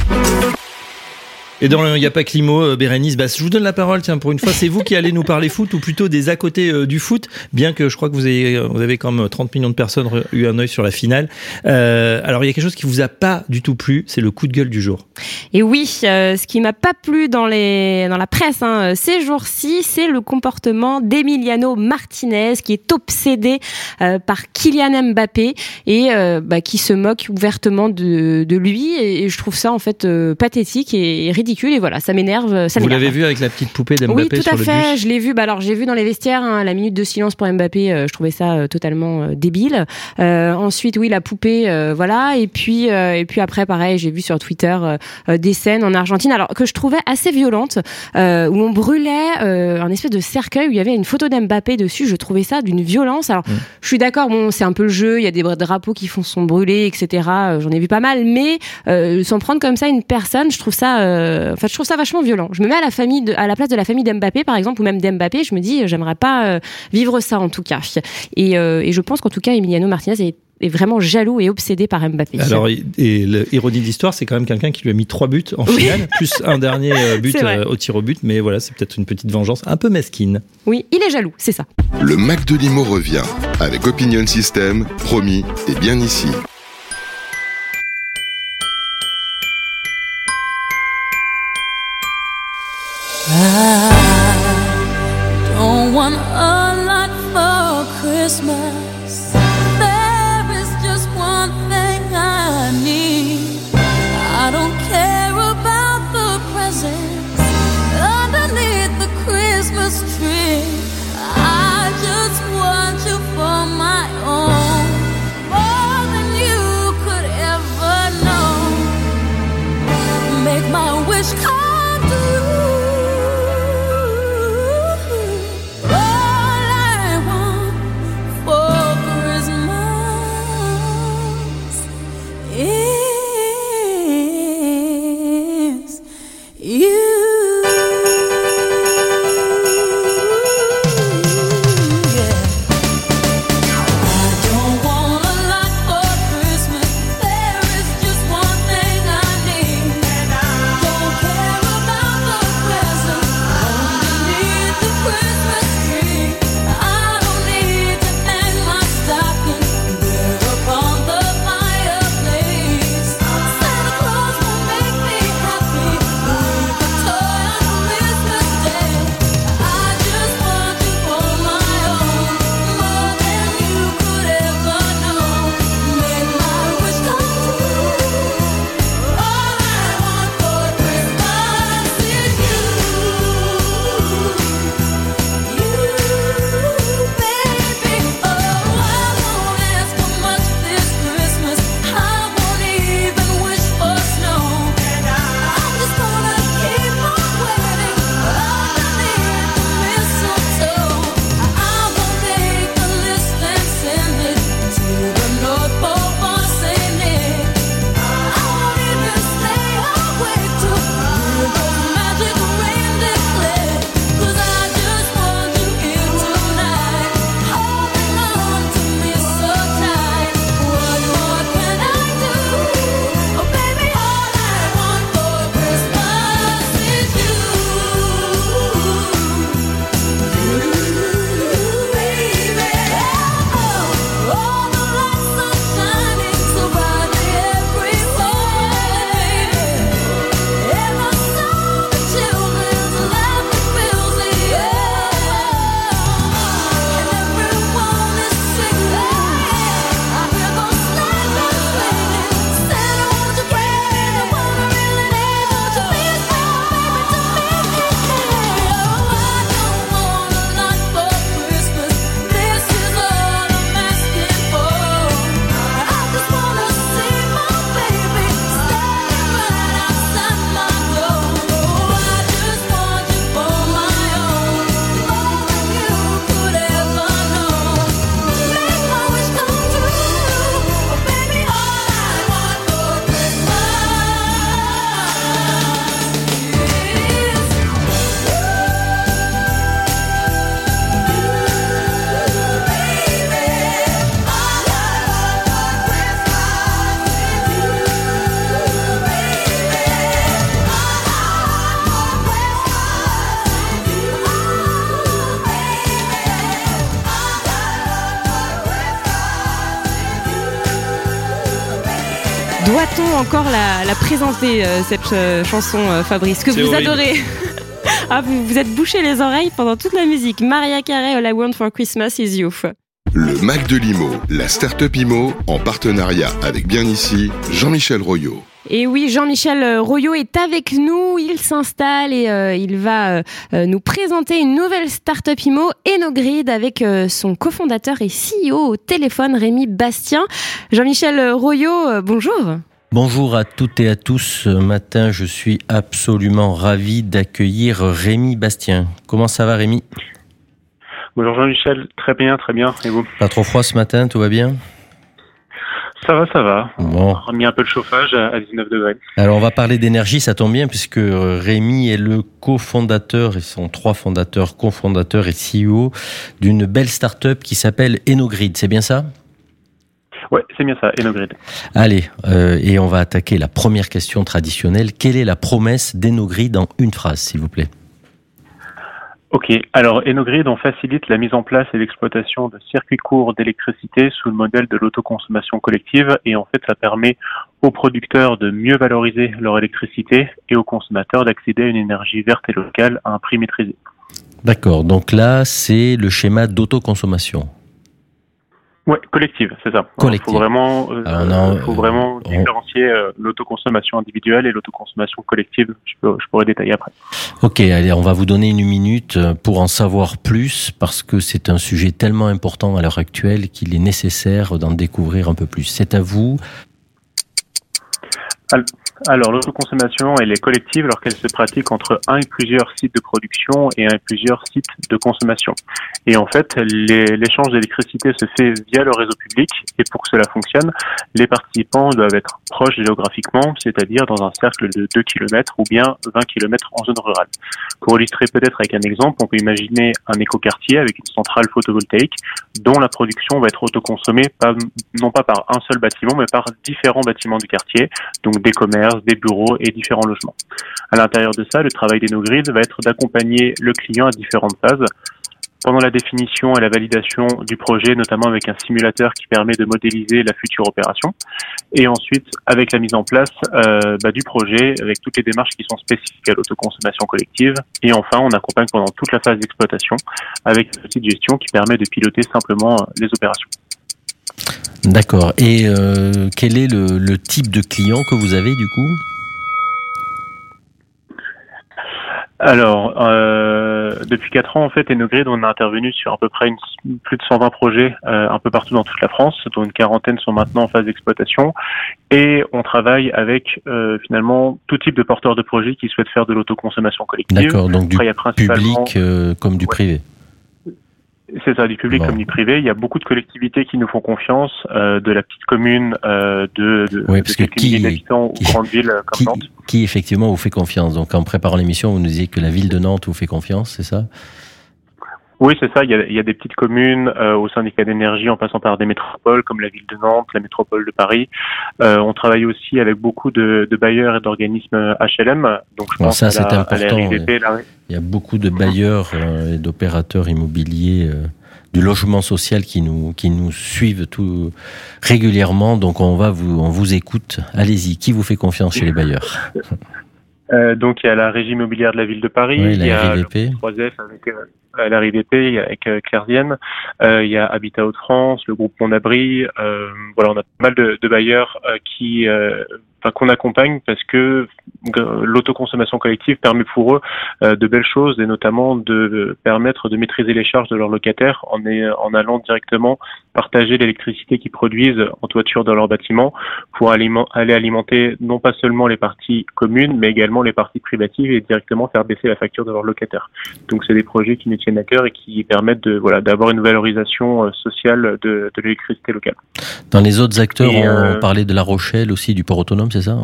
Et dans Il n'y a pas que Limo, Bérénice, bah, je vous donne la parole, tiens, pour une fois, c'est vous qui allez nous parler foot, ou plutôt des à côté euh, du foot, bien que je crois que vous avez, vous avez quand même trente millions de personnes re- eu un œil sur la finale. Euh, alors, il y a quelque chose qui vous a pas du tout plu, c'est le coup de gueule du jour. Et oui, euh, ce qui m'a pas plu dans les dans la presse hein, ces jours-ci, c'est le comportement d'Emiliano Martinez, qui est obsédé euh, par Kylian Mbappé et euh, bah, qui se moque ouvertement de, de lui. Et, et je trouve ça en fait euh, pathétique et, et ridicule. ridicule et voilà, ça m'énerve. Ça Vous m'énerve. l'avez vu avec la petite poupée d'Mbappé oui, tout sur à le fait. bus. Je l'ai vu. Bah alors, j'ai vu dans les vestiaires hein, la minute de silence pour Mbappé. Euh, je trouvais ça euh, totalement euh, débile. Euh, ensuite, oui, la poupée, euh, voilà. Et puis, euh, et puis après, pareil, j'ai vu sur Twitter euh, des scènes en Argentine, alors que je trouvais assez violentes, euh, où on brûlait euh, un espèce de cercueil où il y avait une photo d'Mbappé dessus. Je trouvais ça d'une violence. Alors, mmh. je suis d'accord. Bon, c'est un peu le jeu. Il y a des drapeaux qui font sont brûlés, et cetera. J'en ai vu pas mal, mais euh, s'en prendre comme ça une personne, je trouve ça, euh, enfin, je trouve ça vachement violent. Je me mets à la famille, de, à la place de la famille d'Mbappé, par exemple, ou même d'Mbappé. Je me dis, j'aimerais pas euh, vivre ça en tout cas. Et, euh, et je pense qu'en tout cas, Emiliano Martinez est est vraiment jaloux et obsédé par Mbappé. Alors, et l'ironie de l'histoire, c'est quand même quelqu'un qui lui a mis trois buts en oui. finale, plus un dernier but euh, au tir au but, mais voilà, c'est peut-être une petite vengeance un peu mesquine. Oui, il est jaloux, c'est ça. Le Mac de Limo revient avec Opinion System, promis, et bien ici. I don't want a lot for Christmas. There is just one thing I need. I don't care about the presents underneath the Christmas tree. I just want you for my own, more than you could ever know. Make my wish come true. Doit-on encore la, la présenter, euh, cette euh, chanson, euh, Fabrice, que C'est vous horrible. adorez? Ah, vous vous êtes bouché les oreilles pendant toute la musique. Mariah Carey, All I Want for Christmas is You. Le Mac de l'I M O, la start-up I M O, en partenariat avec Bien Ici, Jean-Michel Royot. Et oui, Jean-Michel Royot est avec nous, il s'installe et euh, il va euh, nous présenter une nouvelle start-up IMO, Enogrid, avec euh, son cofondateur et C E O au téléphone, Rémi Bastien. Jean-Michel Royot, euh, bonjour. Bonjour à toutes et à tous. Ce matin, je suis absolument ravi d'accueillir Rémi Bastien. Comment ça va, Rémi ? Bonjour Jean-Michel, très bien, très bien. Et vous ? Pas trop froid ce matin, tout va bien ? Ça va, ça va. Bon. On a remis un peu de chauffage à dix-neuf degrés. Alors on va parler d'énergie, ça tombe bien puisque Rémi est le cofondateur, ils sont trois fondateurs, cofondateurs et C E O d'une belle start-up qui s'appelle Enogrid, c'est bien ça ? Ouais, c'est bien ça, Enogrid. Allez, euh, et on va attaquer la première question traditionnelle. Quelle est la promesse d'Enogrid en une phrase, s'il vous plaît ? Ok, alors Enogrid, on facilite la mise en place et l'exploitation de circuits courts d'électricité sous le modèle de l'autoconsommation collective, et en fait ça permet aux producteurs de mieux valoriser leur électricité et aux consommateurs d'accéder à une énergie verte et locale à un prix maîtrisé. D'accord, donc là c'est le schéma d'autoconsommation. Ouais, collective, c'est ça. Il faut vraiment, euh, Alors, non, faut vraiment on... différencier euh, l'autoconsommation individuelle et l'autoconsommation collective. Je, peux, je pourrais détailler après. Ok, allez, on va vous donner une minute pour en savoir plus, parce que c'est un sujet tellement important à l'heure actuelle qu'il est nécessaire d'en découvrir un peu plus. C'est à vous. Alors, l'autoconsommation, elle est collective alors qu'elle se pratique entre un et plusieurs sites de production et un et plusieurs sites de consommation. Et en fait, les, l'échange d'électricité se fait via le réseau public, et pour que cela fonctionne, les participants doivent être proches géographiquement, c'est-à-dire dans un cercle de deux kilomètres ou bien vingt kilomètres en zone rurale. Pour illustrer peut-être avec un exemple, on peut imaginer un écoquartier avec une centrale photovoltaïque dont la production va être autoconsommée, pas, non pas par un seul bâtiment, mais par différents bâtiments du quartier, donc des commerces, des bureaux et différents logements. À l'intérieur de ça, le travail d'Enogrid va être d'accompagner le client à différentes phases pendant la définition et la validation du projet, notamment avec un simulateur qui permet de modéliser la future opération, et ensuite avec la mise en place euh, bah, du projet avec toutes les démarches qui sont spécifiques à l'autoconsommation collective, et enfin on accompagne pendant toute la phase d'exploitation avec une petite gestion qui permet de piloter simplement les opérations. D'accord. Et euh, quel est le, le type de client que vous avez du coup ? Alors, euh, depuis quatre ans, en fait, Enogrid, on a intervenu sur à peu près une, plus de cent vingt projets euh, un peu partout dans toute la France, dont une quarantaine sont maintenant en phase d'exploitation. Et on travaille avec euh, finalement tout type de porteurs de projets qui souhaitent faire de l'autoconsommation collective. D'accord, donc du Après, public euh, comme du ouais. privé. C'est ça, du public bon. comme du privé. Il y a beaucoup de collectivités qui nous font confiance, euh, de la petite commune, euh, de, de, oui, de quelques milliers d'habitants ou grandes villes comme qui, Nantes. Qui effectivement vous fait confiance. Donc en préparant l'émission, vous nous disiez que la ville de Nantes vous fait confiance, c'est ça ? Oui, c'est ça. Il y a, il y a des petites communes euh, au syndicat d'énergie en passant par des métropoles comme la ville de Nantes, la métropole de Paris. Euh, on travaille aussi avec beaucoup de, de bailleurs et d'organismes H L M. Donc je bon, pense ça, à c'est la, important. à la R I V P, la... Il y a beaucoup de bailleurs euh, et d'opérateurs immobiliers euh, du logement social qui nous qui nous suivent tout régulièrement. Donc on va vous on vous écoute. Allez-y. Qui vous fait confiance chez les bailleurs ? Euh, donc il y a la Régie immobilière de la ville de Paris, oui, il y a R I V P. le trois F avec euh, la R I V P, avec euh, Clairvienne, euh, il y a Habitat Hauts-de-France, le groupe Mon Abri. Euh, voilà, on a pas mal de, de bailleurs euh, qui, euh, enfin, qu'on accompagne parce que euh, l'autoconsommation collective permet pour eux euh, de belles choses, et notamment de, de permettre de maîtriser les charges de leurs locataires en, est, en allant directement partager l'électricité qu'ils produisent en toiture de leur bâtiment pour aliment, aller alimenter non pas seulement les parties communes, mais également les parties privatives et directement faire baisser la facture de leurs locataires. Donc c'est des projets qui nous tiennent à cœur et qui permettent de voilà d'avoir une valorisation sociale de, de l'électricité locale. Dans les autres acteurs, et, euh, on parlait de La Rochelle aussi, du port autonome, c'est ça ?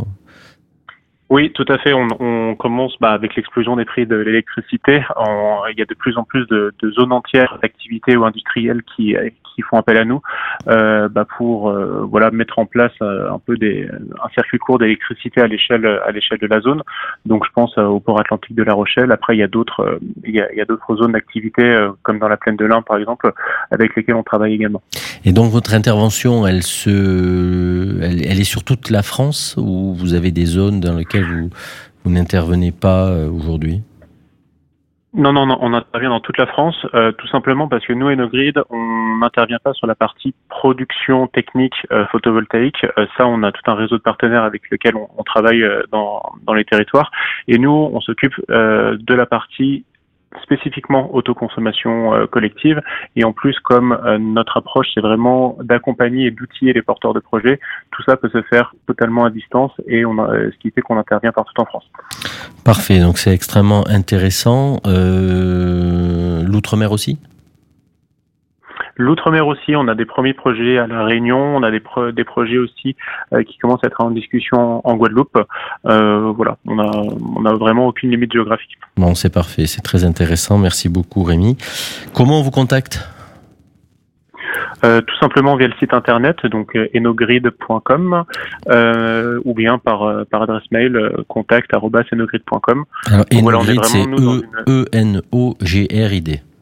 Oui, tout à fait. On, on commence bah, avec l'explosion des prix de l'électricité. En, il y a de plus en plus de, de zones entières d'activités ou industrielles qui, qui font appel à nous euh, bah, pour euh, voilà mettre en place euh, un peu des un circuit court d'électricité à l'échelle à l'échelle de la zone. Donc je pense euh, au port atlantique de La Rochelle. Après il y a d'autres euh, il y a, il y a d'autres zones d'activité euh, comme dans la plaine de l'Ain par exemple avec lesquelles on travaille également. Et donc votre intervention, elle se elle, elle est sur toute la France ou vous avez des zones dans lesquelles vous, vous n'intervenez pas euh, aujourd'hui ? Non, non, non, on intervient dans toute la France, euh, tout simplement parce que nous, Enogrid, on n'intervient pas sur la partie production technique euh, photovoltaïque. Euh, ça, on a tout un réseau de partenaires avec lequel on, on travaille euh, dans, dans les territoires. Et nous, on s'occupe euh, de la partie spécifiquement autoconsommation euh, collective. Et en plus, comme euh, notre approche, c'est vraiment d'accompagner et d'outiller les porteurs de projets, tout ça peut se faire totalement à distance, et on a, ce qui fait qu'on intervient partout en France. Parfait, donc c'est extrêmement intéressant. Euh, l'outre-mer aussi ? L'outre-mer aussi, on a des premiers projets à La Réunion, on a des, pro- des projets aussi euh, qui commencent à être en discussion en Guadeloupe. Euh, voilà, on a, on a vraiment aucune limite géographique. Bon, c'est parfait, c'est très intéressant. Merci beaucoup, Rémi. Comment on vous contacte ? Euh, tout simplement via le site internet, donc euh, enogrid point com, euh, ou bien par, euh, par adresse mail euh, contact arobase enogrid point com. Alors, donc, Enogrid, voilà, on est c'est vraiment, nous, E N O G R I D.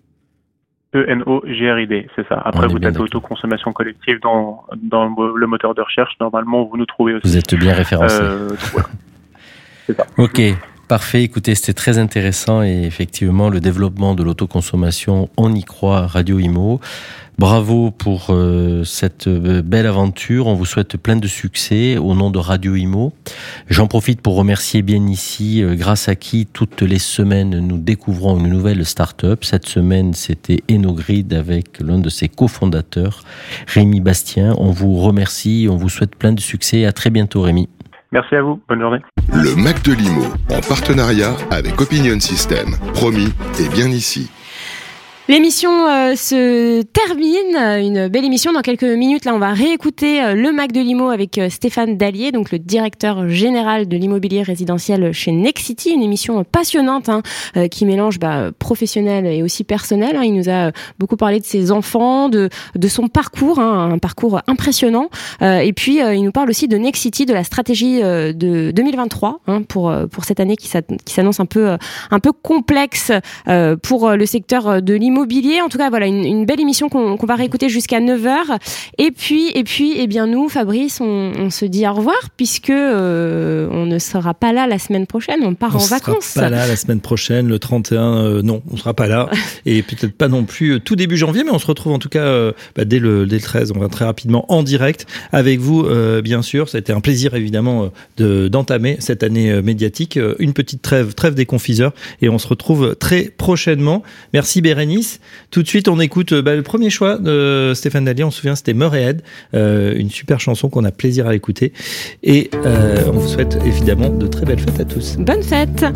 E N O G R I D, c'est ça. Après, vous tapez autoconsommation collective dans, dans le moteur de recherche. Normalement, vous nous trouvez aussi. Vous êtes bien référencé. Euh, donc, voilà. C'est ça. Ok, parfait. Écoutez, c'était très intéressant, et effectivement, le développement de l'autoconsommation, on y croit, Radio Imo. Bravo pour euh, cette belle aventure. On vous souhaite plein de succès au nom de Radio Imo. J'en profite pour remercier bien ici, euh, grâce à qui toutes les semaines nous découvrons une nouvelle start-up. Cette semaine, c'était Enogrid avec l'un de ses cofondateurs, Rémi Bastien. On vous remercie, on vous souhaite plein de succès. À très bientôt, Rémi. Merci à vous. Bonne journée. Le Mac de Limo, en partenariat avec Opinion System. Promis, et bien ici. L'émission euh, se termine, une belle émission. Dans quelques minutes, là, on va réécouter euh, le Mac de Limo avec euh, Stéphane Dallier, donc le directeur général de l'immobilier résidentiel chez Nexity, une émission passionnante hein, euh, qui mélange bah, professionnel et aussi personnel. Hein. Il nous a beaucoup parlé de ses enfants, de de son parcours, hein, un parcours impressionnant. Euh, et puis, euh, il nous parle aussi de Nexity, de la stratégie euh, de deux mille vingt-trois hein, pour pour cette année qui s'annonce un peu un peu complexe euh, pour le secteur de l'immobilier. Immobilier. En tout cas, voilà, une, une belle émission qu'on, qu'on va réécouter jusqu'à neuf heures. Et puis, et puis, eh bien, nous, Fabrice, on, on se dit au revoir puisque euh, on ne sera pas là la semaine prochaine. On part on en vacances. On sera pas là la semaine prochaine, le trente et un. Euh, non, on sera pas là. Et peut-être pas non plus euh, tout début janvier, mais on se retrouve en tout cas euh, bah, dès le dès le treize. On va très rapidement en direct avec vous, euh, bien sûr. Ça a été un plaisir évidemment de d'entamer cette année euh, médiatique. Euh, une petite trêve, trêve des confiseurs, et on se retrouve très prochainement. Merci Bérénice. Tout de suite, on écoute bah, le premier choix de Stéphane Dallier. On se souvient, c'était Murrayhead, euh, une super chanson qu'on a plaisir à écouter. Et euh, on vous souhaite évidemment de très belles fêtes à tous. Bonne fête!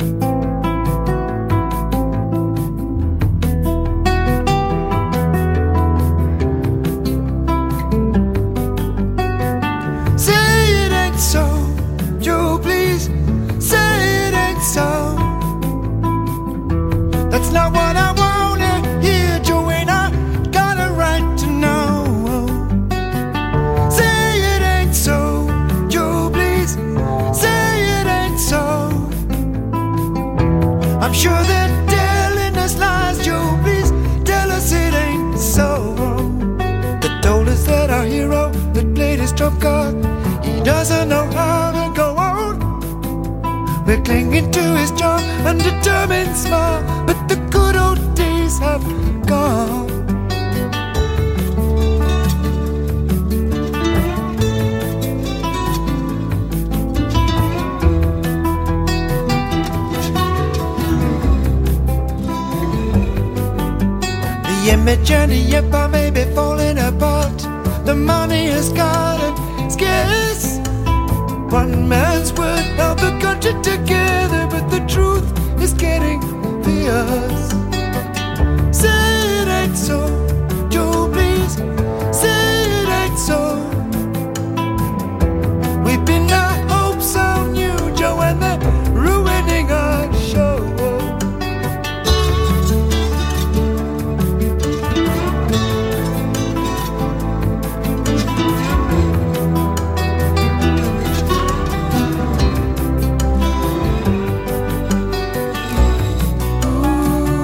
That's not what I wanna hear, Joanna. Got a right to know. Say it ain't so, Joe, please. Say it ain't so. I'm sure they're telling us lies, Joe, please. Tell us it ain't so. They told us that our hero that played his trump card, he doesn't know how to go on. We're clinging to his charm, undetermined smile, but the good old days have gone. The image and the empire may be falling apart. The money has gotten scarce. One man's word held the country together, but the truth is getting fierce. Say it ain't so, Joe, please. Say it ain't so. We've been our hopes on you, Joe, and they're ruining our show. Ooh.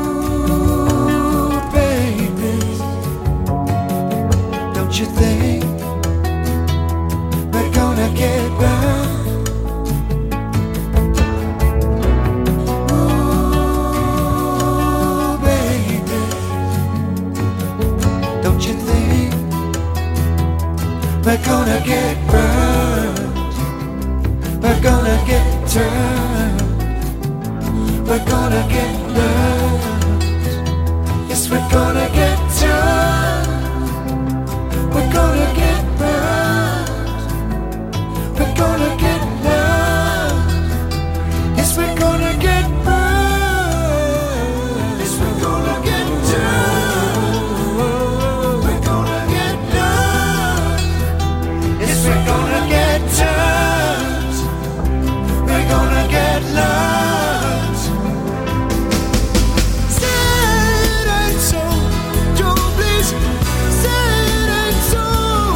gonna get burned. We're gonna get turned. We're gonna get learned. Yes, we're gonna get turned. We're gonna get burned. We're gonna get learned. Yes, we're gonna get burned. Yes, we're gonna get turned. We're gonna get learned. Yes, we're gonna get turned. We're gonna get learned. Say it ain't so, Joe, please. Say it ain't so.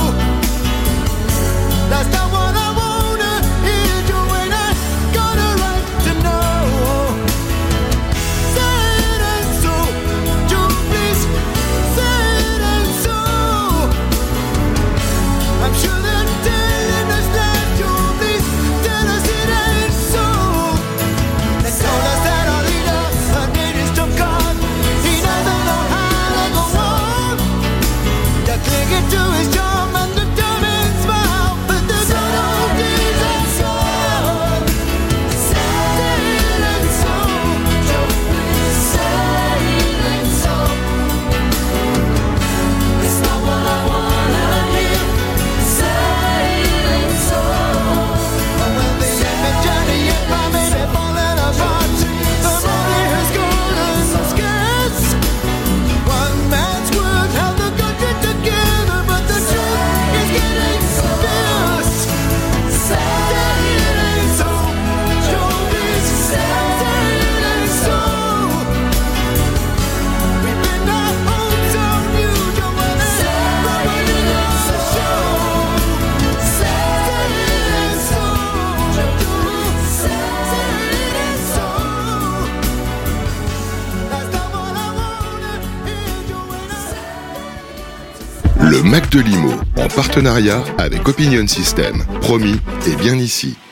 That's not what I wanna hear, Joe, and I got a right to know. Say it ain't so, Joe, please. Say it ain't so. I'm sure they're telling us that, Joe, please. Tell us it ain't so. They told us that our leader, her name is Joe God. He doesn't know how to go on. They're clinging to his charm and determined smile, but there's no Jesus soul. Say it ain't so, Joe, please. Say it ain't so. It's not what I wanna hear. Say it ain't so. But when the image and the environment are falling apart, the money has gone and scarce. One man's word held the country together, but the truth is getting fierce. Say it ain't so, Joe, please. Say it ain't so. We bend our hopes on you, Joe, and everybody knows the show. Say it ain't so, Joe. Say it ain't so. That's not what I wanna hear, Joe, and I. Le Mac de Limo, en partenariat avec Opinion System. Promis, et bien ici.